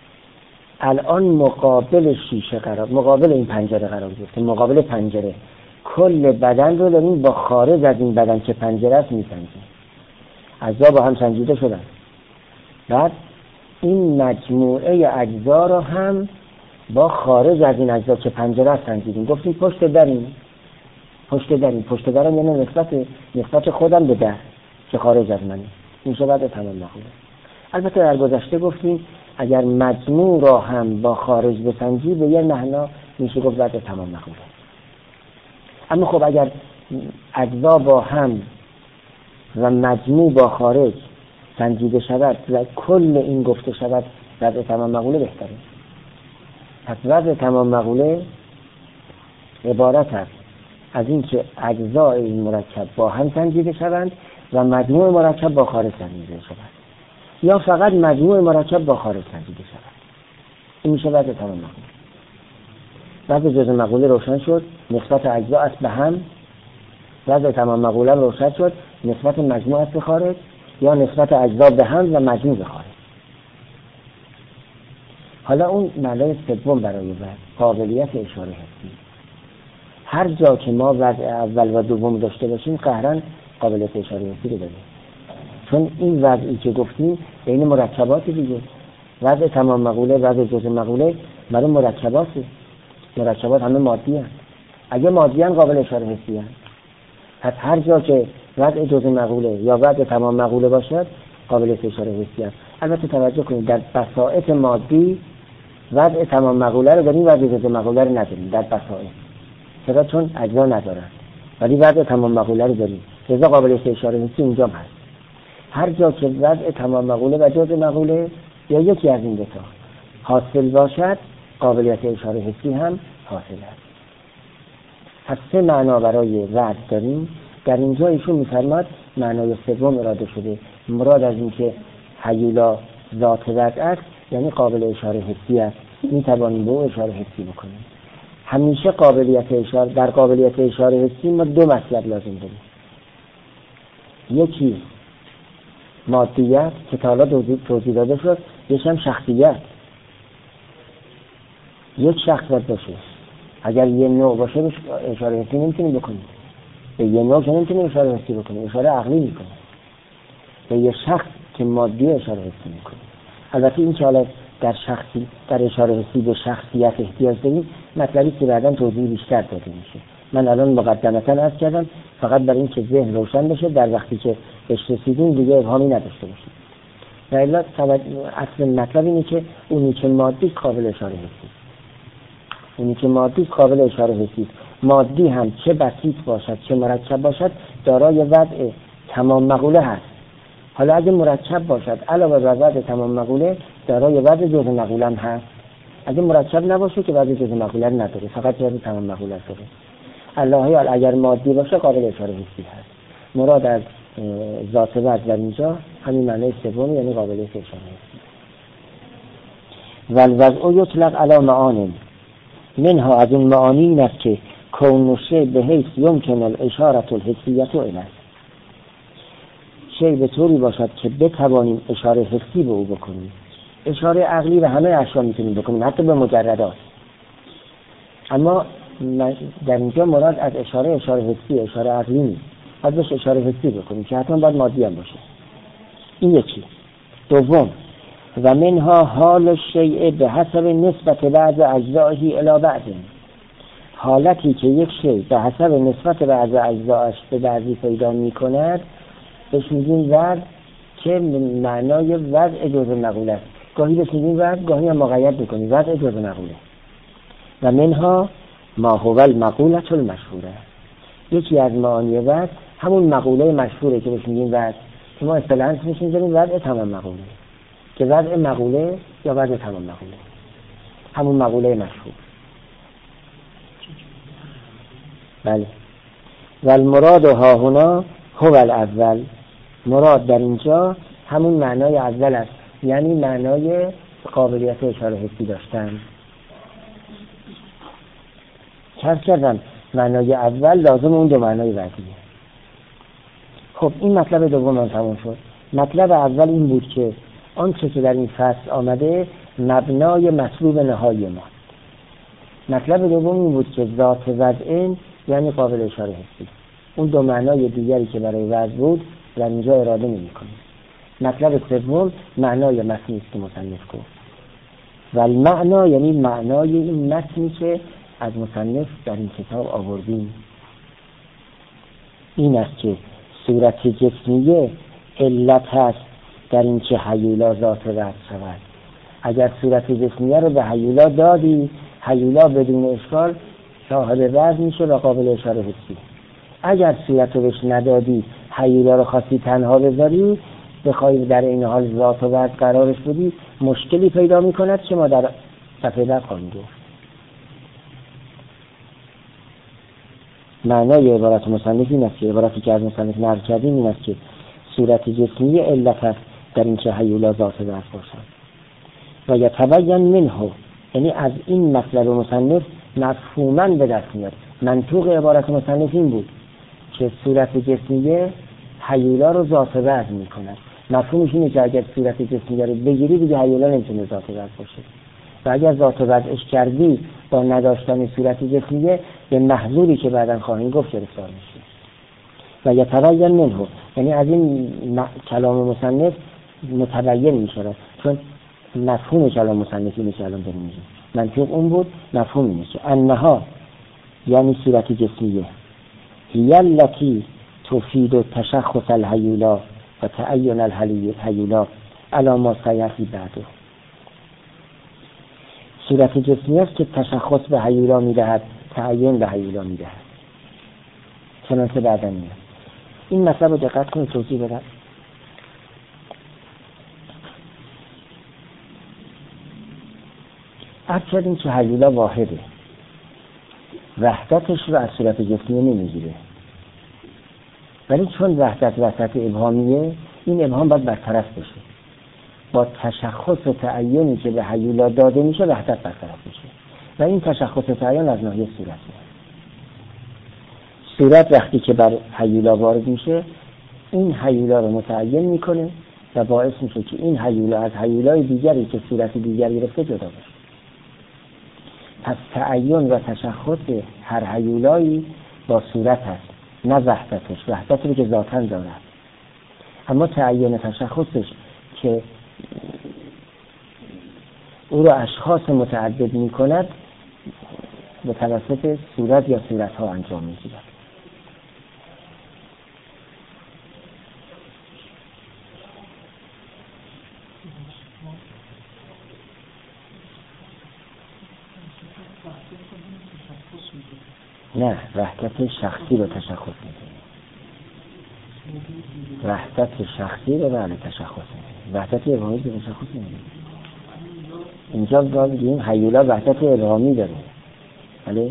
الان مقابل شیشه مقابل این پنجره قرار گرفته مقابل پنجره کل بدن رو داریم با خارج از این بدن که پنجره است میسنجیم. اجزا با هم سنجیده شدن. بعد این مجموعه اجزا رو هم با خارج از این اجزا که پنجره است سنجیدیم. گفتیم پشت دریم. پشت درم یعنی نسبت خودم به در که خارج از منه. این شود تمام مقوله. البته در گذشته گفتیم اگر مجموع را هم با خارج بسنجی به یه معنا میشه گفت وضع تمام مقوله. اما خب اگر اجزا با هم و مجموع با خارج سنجیده شود و کل این گفته شود وضع تمام مقوله بهتره. پس وضع تمام مقوله عبارت است از این که اجزای این مرکب با هم سنجیده شوند و مجموع مرکب با خارج سنجیده شود یا فقط مجموع مرکب با خارج سنجیده شود. این میشه وضع تمام مقوله. وضع جزء مقوله روشن شد، نسبت اجزا است به هم. وضع تمام مقوله روشن شد، نسبت مجموع است به خارج یا نسبت اجزا به هم و مجموع به خارج. حالا اون معنای سوم برای وضع قابلیت اشاره حسی. هر جا که ما وضع اول و دوم داشته باشیم قهرن قابلیت اشاره حسی رو داریم، چون این وضعی که گفتیم بین مرکبات دیگه. وضع تمام مقوله، وضع جزء مقوله برای مرکباته. مرکبات همه مادی هست. اگه مادی هست قابل اشاره حسی هست. پس هر جا که وضع جزء مقوله یا وضع تمام مقوله باشد قابل اشاره حسی هست. البته توجه کنید در بساطت مادی وضع تمام مقوله رو داریم، وضع جزء مقوله رو نداریم در بساطت. چرا؟ چون اجزا ندارن، ولی وضع تمام مقوله رو داریم. لذا قابل اشاره حسی اونجا هست. هر جا که وضع تمام مقوله و جزء مقوله یا یکی از این دو تا حاصل باشد قابلیت اشاره حسی هم حاصل است. پس سه معنا برای وضع داریم. در اینجا ایشون می‌فرماد معنای سوم اراده شده. مراد از این که هیولا ذات وضع است یعنی قابل اشاره حسی است. می‌توانیم به او اشاره حسی بکنیم. همیشه در قابلیت اشاره حسی ما دو مطلب لازم داریم. یکی مادیت که تا حالا توضیح داده شد، یکی هم شخصیت. یک شخص باشه، اگر یه نوع باشه بهش اشاره حسی نمیتونیم بکنیم. به یه نوع که نمیتونیم اشاره حسی بکنیم، اشاره عقلی میکنیم. به یه شخص که مادی اشاره حسی میکنیم. البته این که حالا در اشاره حسی به شخصیت احتیاج داریم مطلبی که بعداً توضیح بیشتر داده میشه. من الان مقدمتاً عرض کردم فقط برای این که ذهن روشن بشه، در وقتی که بهش رسیدیم دیگه ابهامی نداشته باشیم. در الا اصل مطلب اینه که اونی که مادی قابل اشاره حسی، اونی که مادی قابل اشاره حسی، مادی هم چه بسیط باشد چه مرکب باشد دارای وضع تمام مقوله هست. حالا اگه مرکب باشد علاوه بر وضع تمام مقوله دارای وضع جزء مقوله هم هست. اگه مرکب نباشه که وضع جزء مقوله نداره، فقط وضع تمام مقوله داره. الله اگر مادی باشه قابل اشاره حسی هست. مراد از ذات وضع در اینجا همین معنی سوم یعنی قابل اشاره حسی. والوضع یطلق علی معان منها از اون معانی این است که کون شیء به حیث یمکن الاشاره الحسیه الیه، شیء به طوری باشد که بتوانیم اشاره حسی به او بکنیم. اشاره عقلی به همه اشیا میتونیم بکنیم، حتی به مجردات. اما در اینجا مراد از اشاره حسی، اشاره عقلی نیست. باید بهش اشاره حسی بکنیم که حتما باید مادی هم باشه. این یکی. دوم و منها حال الشیء به حسب نسبت بعض اجزائه الی بعض، حالتی که یک شیء به حسب نسبت بعض اجزایش به بعضی پیدا میکند بهش میگیم وضع که معنای وضع جزء مقوله است. گاهی بهش میگیم وضع، گاهی هم مقید میکنیم وضع جزء مقوله. و منها ما هو المقوله المشهوره، یکی از معانی وضع همون مقوله مشهوره که بهش میگیم وضع، که ما اصطلاحاً اسمش میذاریم وضع تمام مقوله، که وضع مقوله یا وضع تمام مقوله، همون مقوله مشهور. بله. و المراد ها هنا هو الاول، مراد در اینجا همون معنای اول است، یعنی معنای قابلیت اشاره حسی داشتن. چرا کردم معنای اول لازم اون دو معنای بعدیه. خب این مطلب دوم هم تمام شد. مطلب اول این بود که آنچه که در این فصل آمده مبنای مطلوب نهایی ما. مطلب دوم این بود که ذات وضع یعنی قابل اشاره حسی. اون دو معنای دیگری که برای وضع بود در اینجا اراده نمی‌کنه. مطلب سوم معنای متنی است که مصنف گفت. و المعنا یعنی معنای این متنی که از مصنف در این کتاب آوردیم این است که صورت جسمیه علت هست در این که هیولا ذات وضع شود. اگر صورت جسمیه رو به هیولا دادی، هیولا بدون اشکال صاحب وضع میشه و قابل اشاره حسی. اگر صورت رو بهش ندادی، هیولا رو خواستی تنها بذاری، بخوای در این حال ذات و وضع قرارش بدی، مشکلی پیدا میکند که ما در صفحه بعد خواهیم گفت. معنای عبارت مصنف این است که عبارتی که از مصنف نقل کردیم این است که صورت جسمی علت است در این که هیولا ذات وضع باشد. و یتبین منه، یعنی از این مطلب مصنف مفهوماً به دست میاد. منطوق عبارت مصنف این بود که صورت جسمیه هیولا رو ذات وضع میکند. مفهومش اینه که اگر صورت جسمیه رو بگیری دیگه هیولا نمیتونه ذات وضع باشه و اگر ذات وضعش کردی با نداشتن صورت جسمیه به محظوری که بعداً خواهیم گفت گرفتار میشه. و یتبین منه، یعنی از این کلام مصنف متبین میشه، چون مفهوم کلام مصنفی میشه الان داریم میگیم. منطق اون بود، مفهوم میشه انها یعنی صورت جسمیه هی التی تفید تشخص الهیولا و تعین الهیولا علی ما سیأتی بعده. صورت جسمیه است که تشخص به هیولا میدهد، تعین به هیولا میدهد. چنانچه بعدا میاد. این مطلب رو دقت کنید توضیح بدم. عرض کردیم که هیولا واحده، وحدتش رو از صورت جسمیه نمیگیره، ولی چون وحدت وسط ابهامیه این ابهام باید برطرف بشه. با تشخص و تعیینی که به هیولا داده میشه وحدت برطرف میشه و این تشخص و تعیین از ناحیه صورت میاد. صورت وقتی که بر هیولا وارد میشه این هیولا رو متعین میکنه و باعث میشه که این هیولا از هیولای دیگری که صورت دیگری گرفته جدا بشه. پس تعین و تشخص هر هیولایی با صورت هست، نه وحدتش. وحدتی که ذاتاً دارد، اما تعین و تشخصش که او را اشخاص متعدد می کند به توسط صورت یا صورت ها انجام می گیرد. نه، وحدت شخصی رو تشخص میده. وحدت شخصی رو بله تشخص میده. وحدت ابهامی رو تشخص میده. اینجا میگیم هیولا وحدت ابهامی داره. بله؟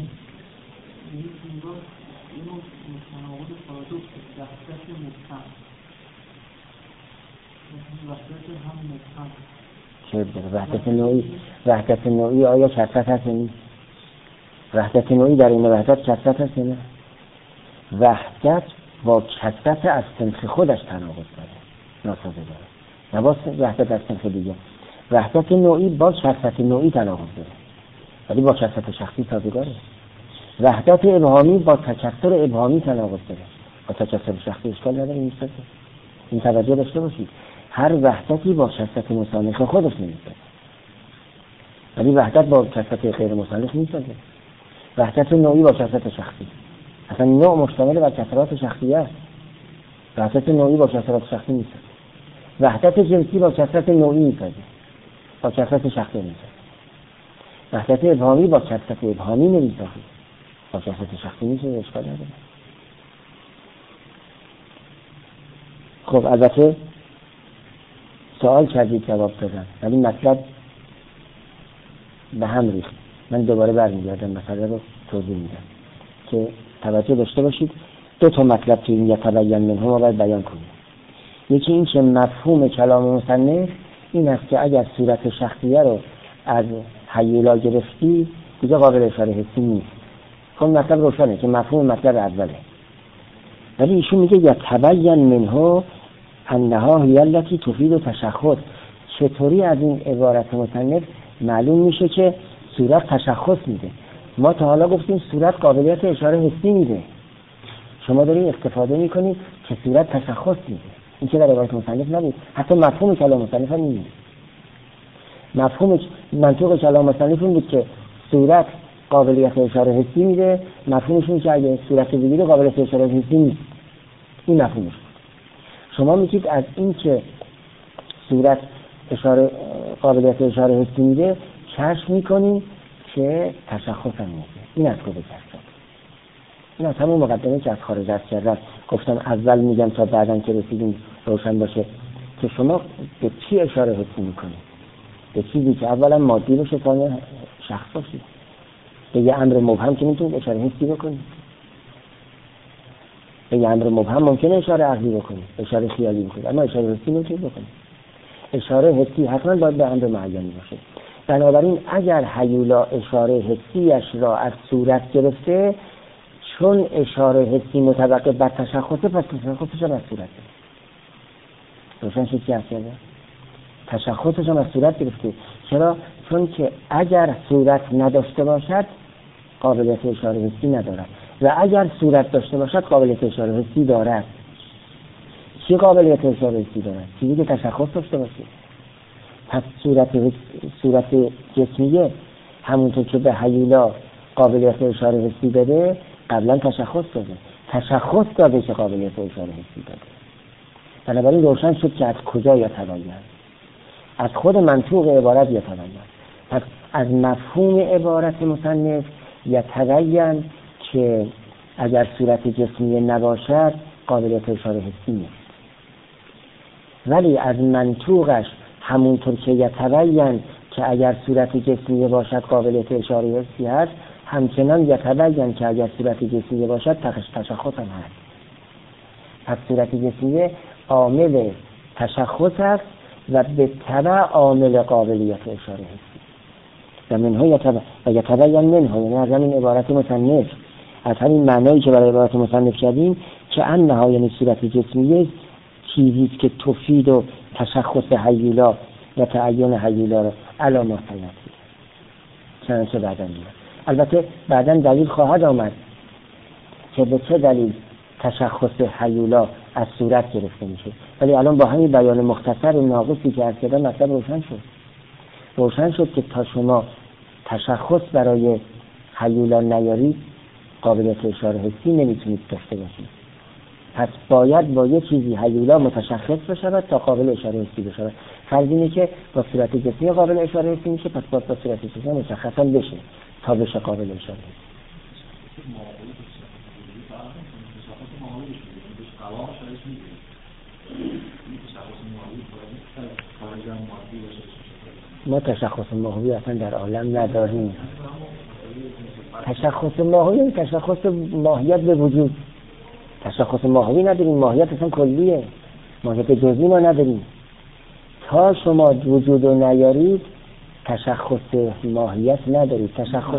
چه وحدت نوعی آیا کثرت هست نیست؟ وحدت نوعی در این وحدت کثرت هست نه؟ وحدت با کثرت از صنف خودش تناقض داره، ناسازه داره. نه با وحدت از صنف دیگه. وحدت نوعی با کثرت نوعی تناقض داره، ولی با کثرت شخصی سازگاره. وحدت ابهامی با تکثر ابهامی تناقض داره، با تکثر شخصی اشکال نداره. این توجه داشته باشید. هر وحدتی با کثرت مصانف خودش نمیسازه، ولی وحدت با کثرت غیر مصانف نمیسازه. وحدت نوعی با کثرت شخصی، اصلا نوع مشتمل بر کثرات شخصیه است. وحدت نوعی با کثرات شخصی نیست. وحدت جنسی با کثرت نوعی میسازه، با کثرت شخصی میسازه. وحدت ابهامی با کثرت ابهامی نمیسازه، با کثرت شخصی میسازه. اشکال نداره. خب البته سوال کردید جواب دادم، ولی مطلب به هم ریخت. من دوباره برمیگردم مسئله رو توضیح میدم که توجه داشته باشید. دو تا مطلب توی این یتبین منه ما باید بیان کنیم. یکی این که مفهوم کلام مصنف این است که اگر صورت شخصیه رو از هیولا گرفتی دیگه قابل اشاره حسی نیست. خب مطلب روشنه که مفهوم مطلب اوله، ولی ایشون میگه یتبین منه انها هی التی تفید تشخص. چطوری از این عبارت مصنف معلوم میشه که صورت تشخص میده؟ ما تا حالا گفتیم صورت قابلیت اشاره حسی میده، شما دارین استفاده میکنید که صورت تشخص میده. این که در عبارت مصنف نبود، حتی مفهوم کلام مصنف هم نیست. مفهوم منطوق کلام مصنف این بود که صورت قابلیت اشاره حسی میده، مفهومش این که اگه صورت بگیره قابلیت اشاره حسی نیست. این مفهومش. شما میگید از این که صورت قابلیت اشاره حسی میده کشف میکنیم که تشخص هم میده. این از کجا کشف؟ این از همون مقدمه که از خارج از کردن گفتم اول میگم تا بعدن که رسیدیم روشن باشه که شما به چی اشاره حسی میکنید؟ به چیزی که اولا مادی باشه تا شخص باشه. به یه امر مبهم که میتونید اشاره حسی بکنید، به یه امر مبهم ممکنه اشاره عقلی بکنید، اشاره خیالی بکنید، اما اشاره حسی نمیتونید بکنید. اشاره حسی حتما باید به امر معینی باشه. بنابراین اگر هیولا اشاره حسیش را از صورت گرفته، چون اشاره حسی متوقف بر تشخصه، پس تشخصش هم از صورته. روشن شد که اصلا تشخصش هم از صورت گرفته. چرا؟ چون که اگر صورت نداشته باشد قابلیت اشاره حسی ندارد و اگر صورت داشته باشد قابلیت اشاره حسی دارد. چی قابلیت اشاره حسی دارد؟ چیزی که تشخص داشته باشه. پس صورت جسمیه همونطور که به هیولا قابلیت اشاره حسی داده، قبلا تشخص داده. تشخص داده که قابلیت اشاره حسی داده. بنابراین روشن شد که از کجا یتبین؟ از خود منطوق عبارت یتبین. پس از مفهوم عبارت مصنف یتبین که اگر صورت جسمیه نباشد قابلیت اشاره حسی نیست. ولی از منطوقش همونطور که یتبین که اگر صورت جسمیه باشد قابلیت اشاره حسی هست، همچنان یتبین که اگر صورت جسمیه باشد تشخص هم هست. پس صورت جسمیه عامل تشخص است و به تبع عامل قابلیت اشاره حسی. و منها یتبین منها، یعنی از همین عبارت مصنف، از همین معنایی که برای عبارت مصنف کردیم که انها یعنی صورت جسمیه چیزی که تفید و تشخص هیولا و تعین هیولا را علامت سیاسی چنانچه بعدا میاد. البته بعدا دلیل خواهد آمد که به چه دلیل تشخص هیولا از صورت گرفته میشه، ولی الان با همین بیان مختصر ناقصی که عرض کردم مطلب روشن شد که تا شما تشخص برای هیولا نیارید قابلیت اشاره حسی نمیتونید داشته باشید. پس باید با یه چیزی هیولا متشخص بشود تا قابل اشاره حسی بشود. فرض اینه که با صورت جسمی قابل اشاره حسی میشه، پس با صورت جسمی مشخصا بشه تا بشه قابل اشاره حسی. ما تشخص ماهوی اصلا در عالم نداریم. تشخص ماهوی تشخص ماهیت به وجود. تشخص ماهوی نداریم، ماهیت اصلا کلیه، ماهیت جزئی ما نداریم. تا شما وجود رو نیارید تشخص ماهیت ندارید. تشخص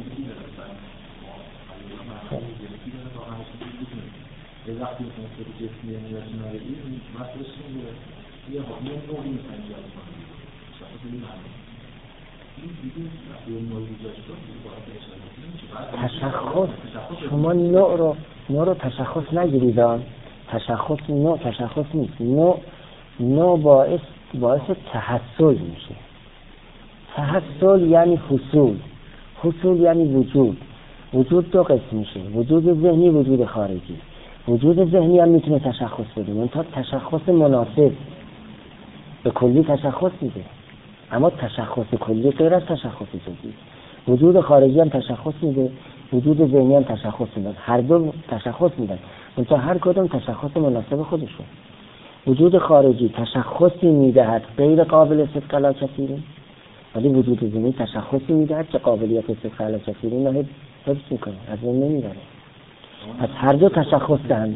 تشخص شما نوع رو تشخص نگیرید. تشخص نوع تشخص نیست. نوع باعث تحصل میشه. تحصل یعنی حصول یعنی وجود دو قسم میشه، وجود ذهنی، وجود خارجی. وجود ذهنی هم میتونه تشخص بده، اون تا تشخص مناسب به کلی تشخص میده، اما تشخص کلی غیر از تشخص جزئی. وجود خارجی هم تشخص میده، وجود ذهنی هم تشخص میده، هر دو تشخص میدن، اون تا هر کدوم تشخص مناسب خودشه. وجود خارجی تشخصی میدهد غیر قابل صدق علی کثیرین، ولی وجود ذهنی تشخصی میدهد که قابلیت صدق علی کثیرین رو حفظ میکنه، از اون نمیبره. پس هر دو تشخص دهند.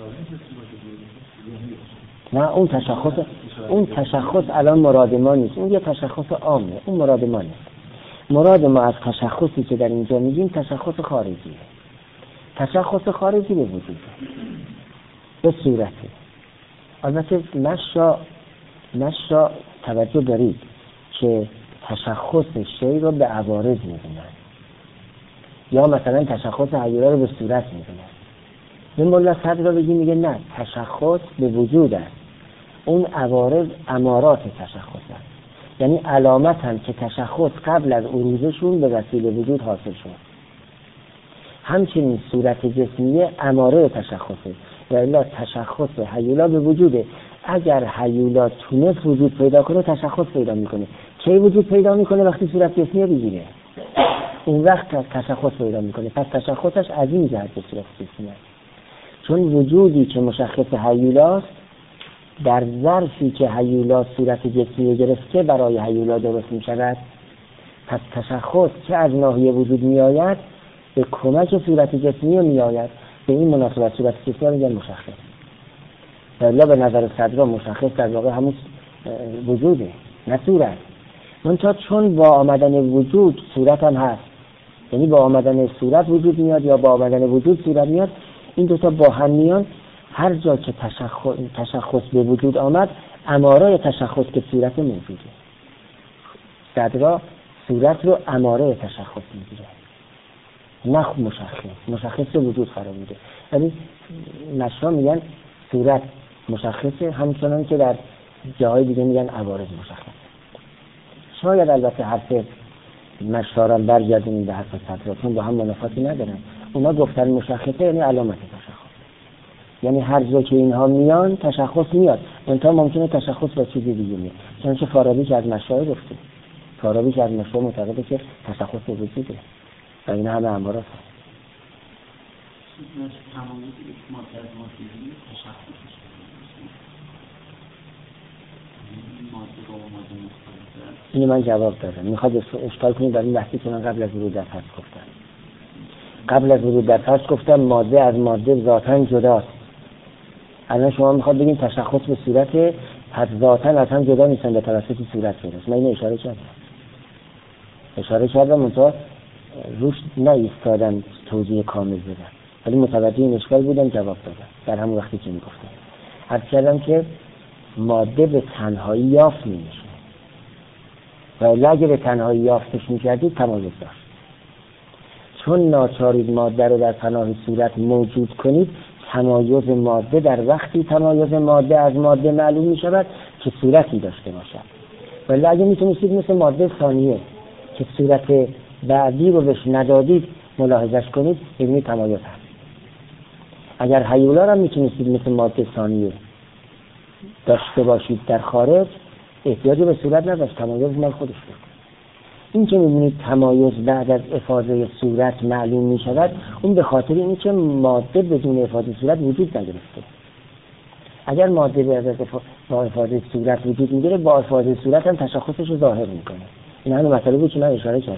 نه اون تشخص الان مراد ما نیست، اون یه تشخص عامه، اون مراد ما نیست. مراد ما از تشخصی که در اینجا میگیم تشخص خارجیه. تشخص خارجی به وجود به صورته. البته نشا توجه دارید که تشخص شی رو به عوارض میدونن. یا مثلا تشخص هیولا رو به صورت میدونه. این ملا صدر رو بگی میگه نه، تشخص به وجود است، اون عوارض امارات تشخص است، یعنی علامت هم که تشخص قبل از عروضشون به وسیله وجود حاصل شد. همچنین صورت جسمیه اماره تشخصه و الا تشخص هیولا به وجوده. اگر هیولا تونست وجود پیدا کنه تشخص پیدا میکنه. کی وجود پیدا میکنه؟ وقتی صورت جسمیه بگیره، اون وقت تشخص پیدا میکنه. پس تشخصش از این جهت به صورت جسمیه، چون وجودی که مشخص هیولاست در ظرفی که هیولا صورت جسمیه گرفته برای هیولا درست میشود. پس تشخص که از ناحیه وجود میآید به کمک صورت جسمیه میآید. به این مناسبت صورت جسمیه میگن مشخص. الا به نظر صدرا مشخص در واقع همون وجوده، نه صورت. منتها چون با آمدن وجود صورت هم هست، یعنی با آمدن صورت وجود میاد یا با آمدن وجود صورت میاد، این دوتا با هم میان. هر جا که تشخص به وجود آمد اماره تشخص که صورت موجوده. صدرا صورت رو اماره تشخص میگیره، نه مشخص به وجود قرار میده. یعنی نشا میگن صورت مشخصه، همچنان که در جاهای دیگه میگن عوارض مشخصه. شاید البته حرف مشارم برگردونیم به حرف صدرا، چون با هم منافاتی ندارن. اونا گفتن مشخصه یعنی علامت تشخص، یعنی هر جا که اینها میان تشخص میاد. منتها ممکنه تشخص با چیزی دیگه میاد. چون فارابی که از مشایخ گفته، فارابی که از مشایخ معتقده که تشخص به وجوده و این همه امارات هست. اینو من جواب دادم. میخواد اشکال کنید در این بحثی که من قبل از ورود در فصل گفتم. قبل از ورود در فصل گفتم ماده از ماده ذاتاً جداست. الان شما میخواد بگین تشخص به صورت، پس ذاتاً از هم جدا نیستن به توسط صورت درست. من اینو اشاره کردم منتها روش نایستادم توضیح کامل بدم، ولی متوجه این اشکال بودم، جواب دادم در همون وقتی که میگفتم. عرض کردم که ماده به تنهایی یافت نمیشه و اگه به تنهایی یافتش میکردید تمایز داشت. چون ناچارید ماده رو در پناه صورت موجود کنید، تمایز ماده در وقتی تمایز ماده از ماده معلوم میشود که صورتی داشته باشد. ولی اگه میتونستید مثل ماده ثانیه که صورت بعدی رو بهش ندادید ملاحظش کنید، این تمایز هست. اگر هیولا رو میتونستید مثل ماده ثانیه داشته باشید در خارج، احتیاجی به صورت نداشت، تمایز مال خودش بود. این که میبینید تمایز بعد از افاضه صورت معلوم میشود، اون به خاطر این که ماده بدون افاضه صورت وجود نگرفته. اگر ماده بعد از افاضه صورت وجود میگیره، با افاضه صورت هم تشخصش رو ظاهر میکنه. این همین مسئله بود که من اشاره کردم.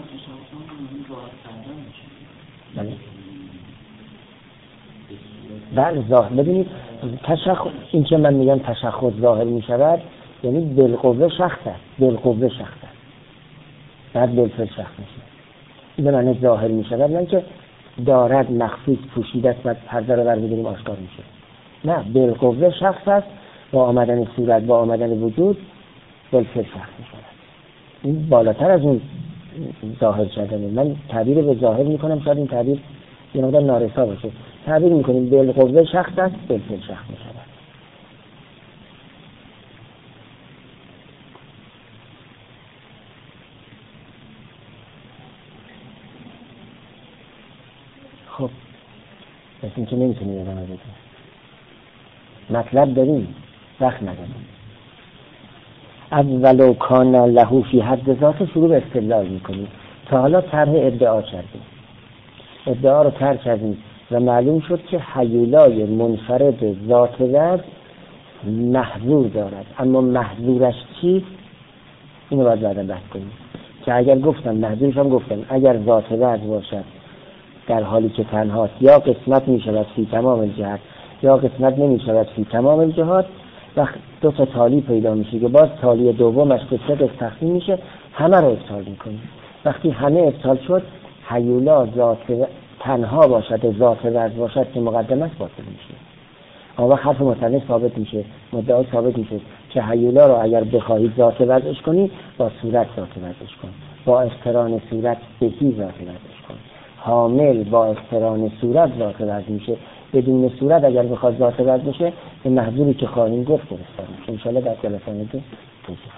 بله ظاهر. ببینید تشخص، این که من میگم تشخص ظاهر میشود یعنی بالقوه شخص است، بالقوه شخص است، بعد بالفعل شخص میشه. این به معنی ظاهر میشود، نه که دارد مخفی پوشیده است و پرده رو برمی‌داریم آشکار میشه. نه، بالقوه شخص است، با آمدن صورت، با آمدن وجود بالفعل شخص میشود. این بالاتر از اون ظاهر شدنه. من تعبیر به ظاهر میکنم، شاید این تعبیر یه مقدار نارسا باشه. تعبیر میکنیم بالقوه شخص است، بالفعل شخص میشود. خب پس این که نمیتونیم ادامه بدیم. مطلب داریم، وقت نداریم. اولو کان له فی حد ذات شروع به استدلال میکنیم. تا حالا طرح ادعا کردیم، ادعا رو طرح کردیم و معلوم شد که هیولای منفرد ذات ذات محظور دارد. اما محظورش چیست؟ اینو باید بعدا بحث کنیم. که اگر گفتم محظورش هم گفتم، اگر ذات ذات باشد در حالی که تنهاست، یا قسمت می شود فی تمام الجهات یا قسمت نمی شود فی تمام الجهات، وقت دو تا تالی پیدا میشه که باز تالی دومش به سه قسم تقسیم میشه، همه رو ابطال میکنیم. وقتی همه ابطال شد، هیولا ذات تنها باشد، ذات ذات باشد که مقدمه است، باطل میشه. اون وقت حرف مصنف ثابت میشه، مدعا ثابت میشه که هیولا رو اگر بخواهید ذات وضعش کنی، با صورت ذات وضعش کن، با اقتران صورت بهی ذات وضعش کن. کامل با اقتران صورت ذات رد میشه. بدون صورت اگر بخواد ذات رد بشه به محضوری که خواهیم گفت گرفتار میشه. انشاءالله در جلسه دیگه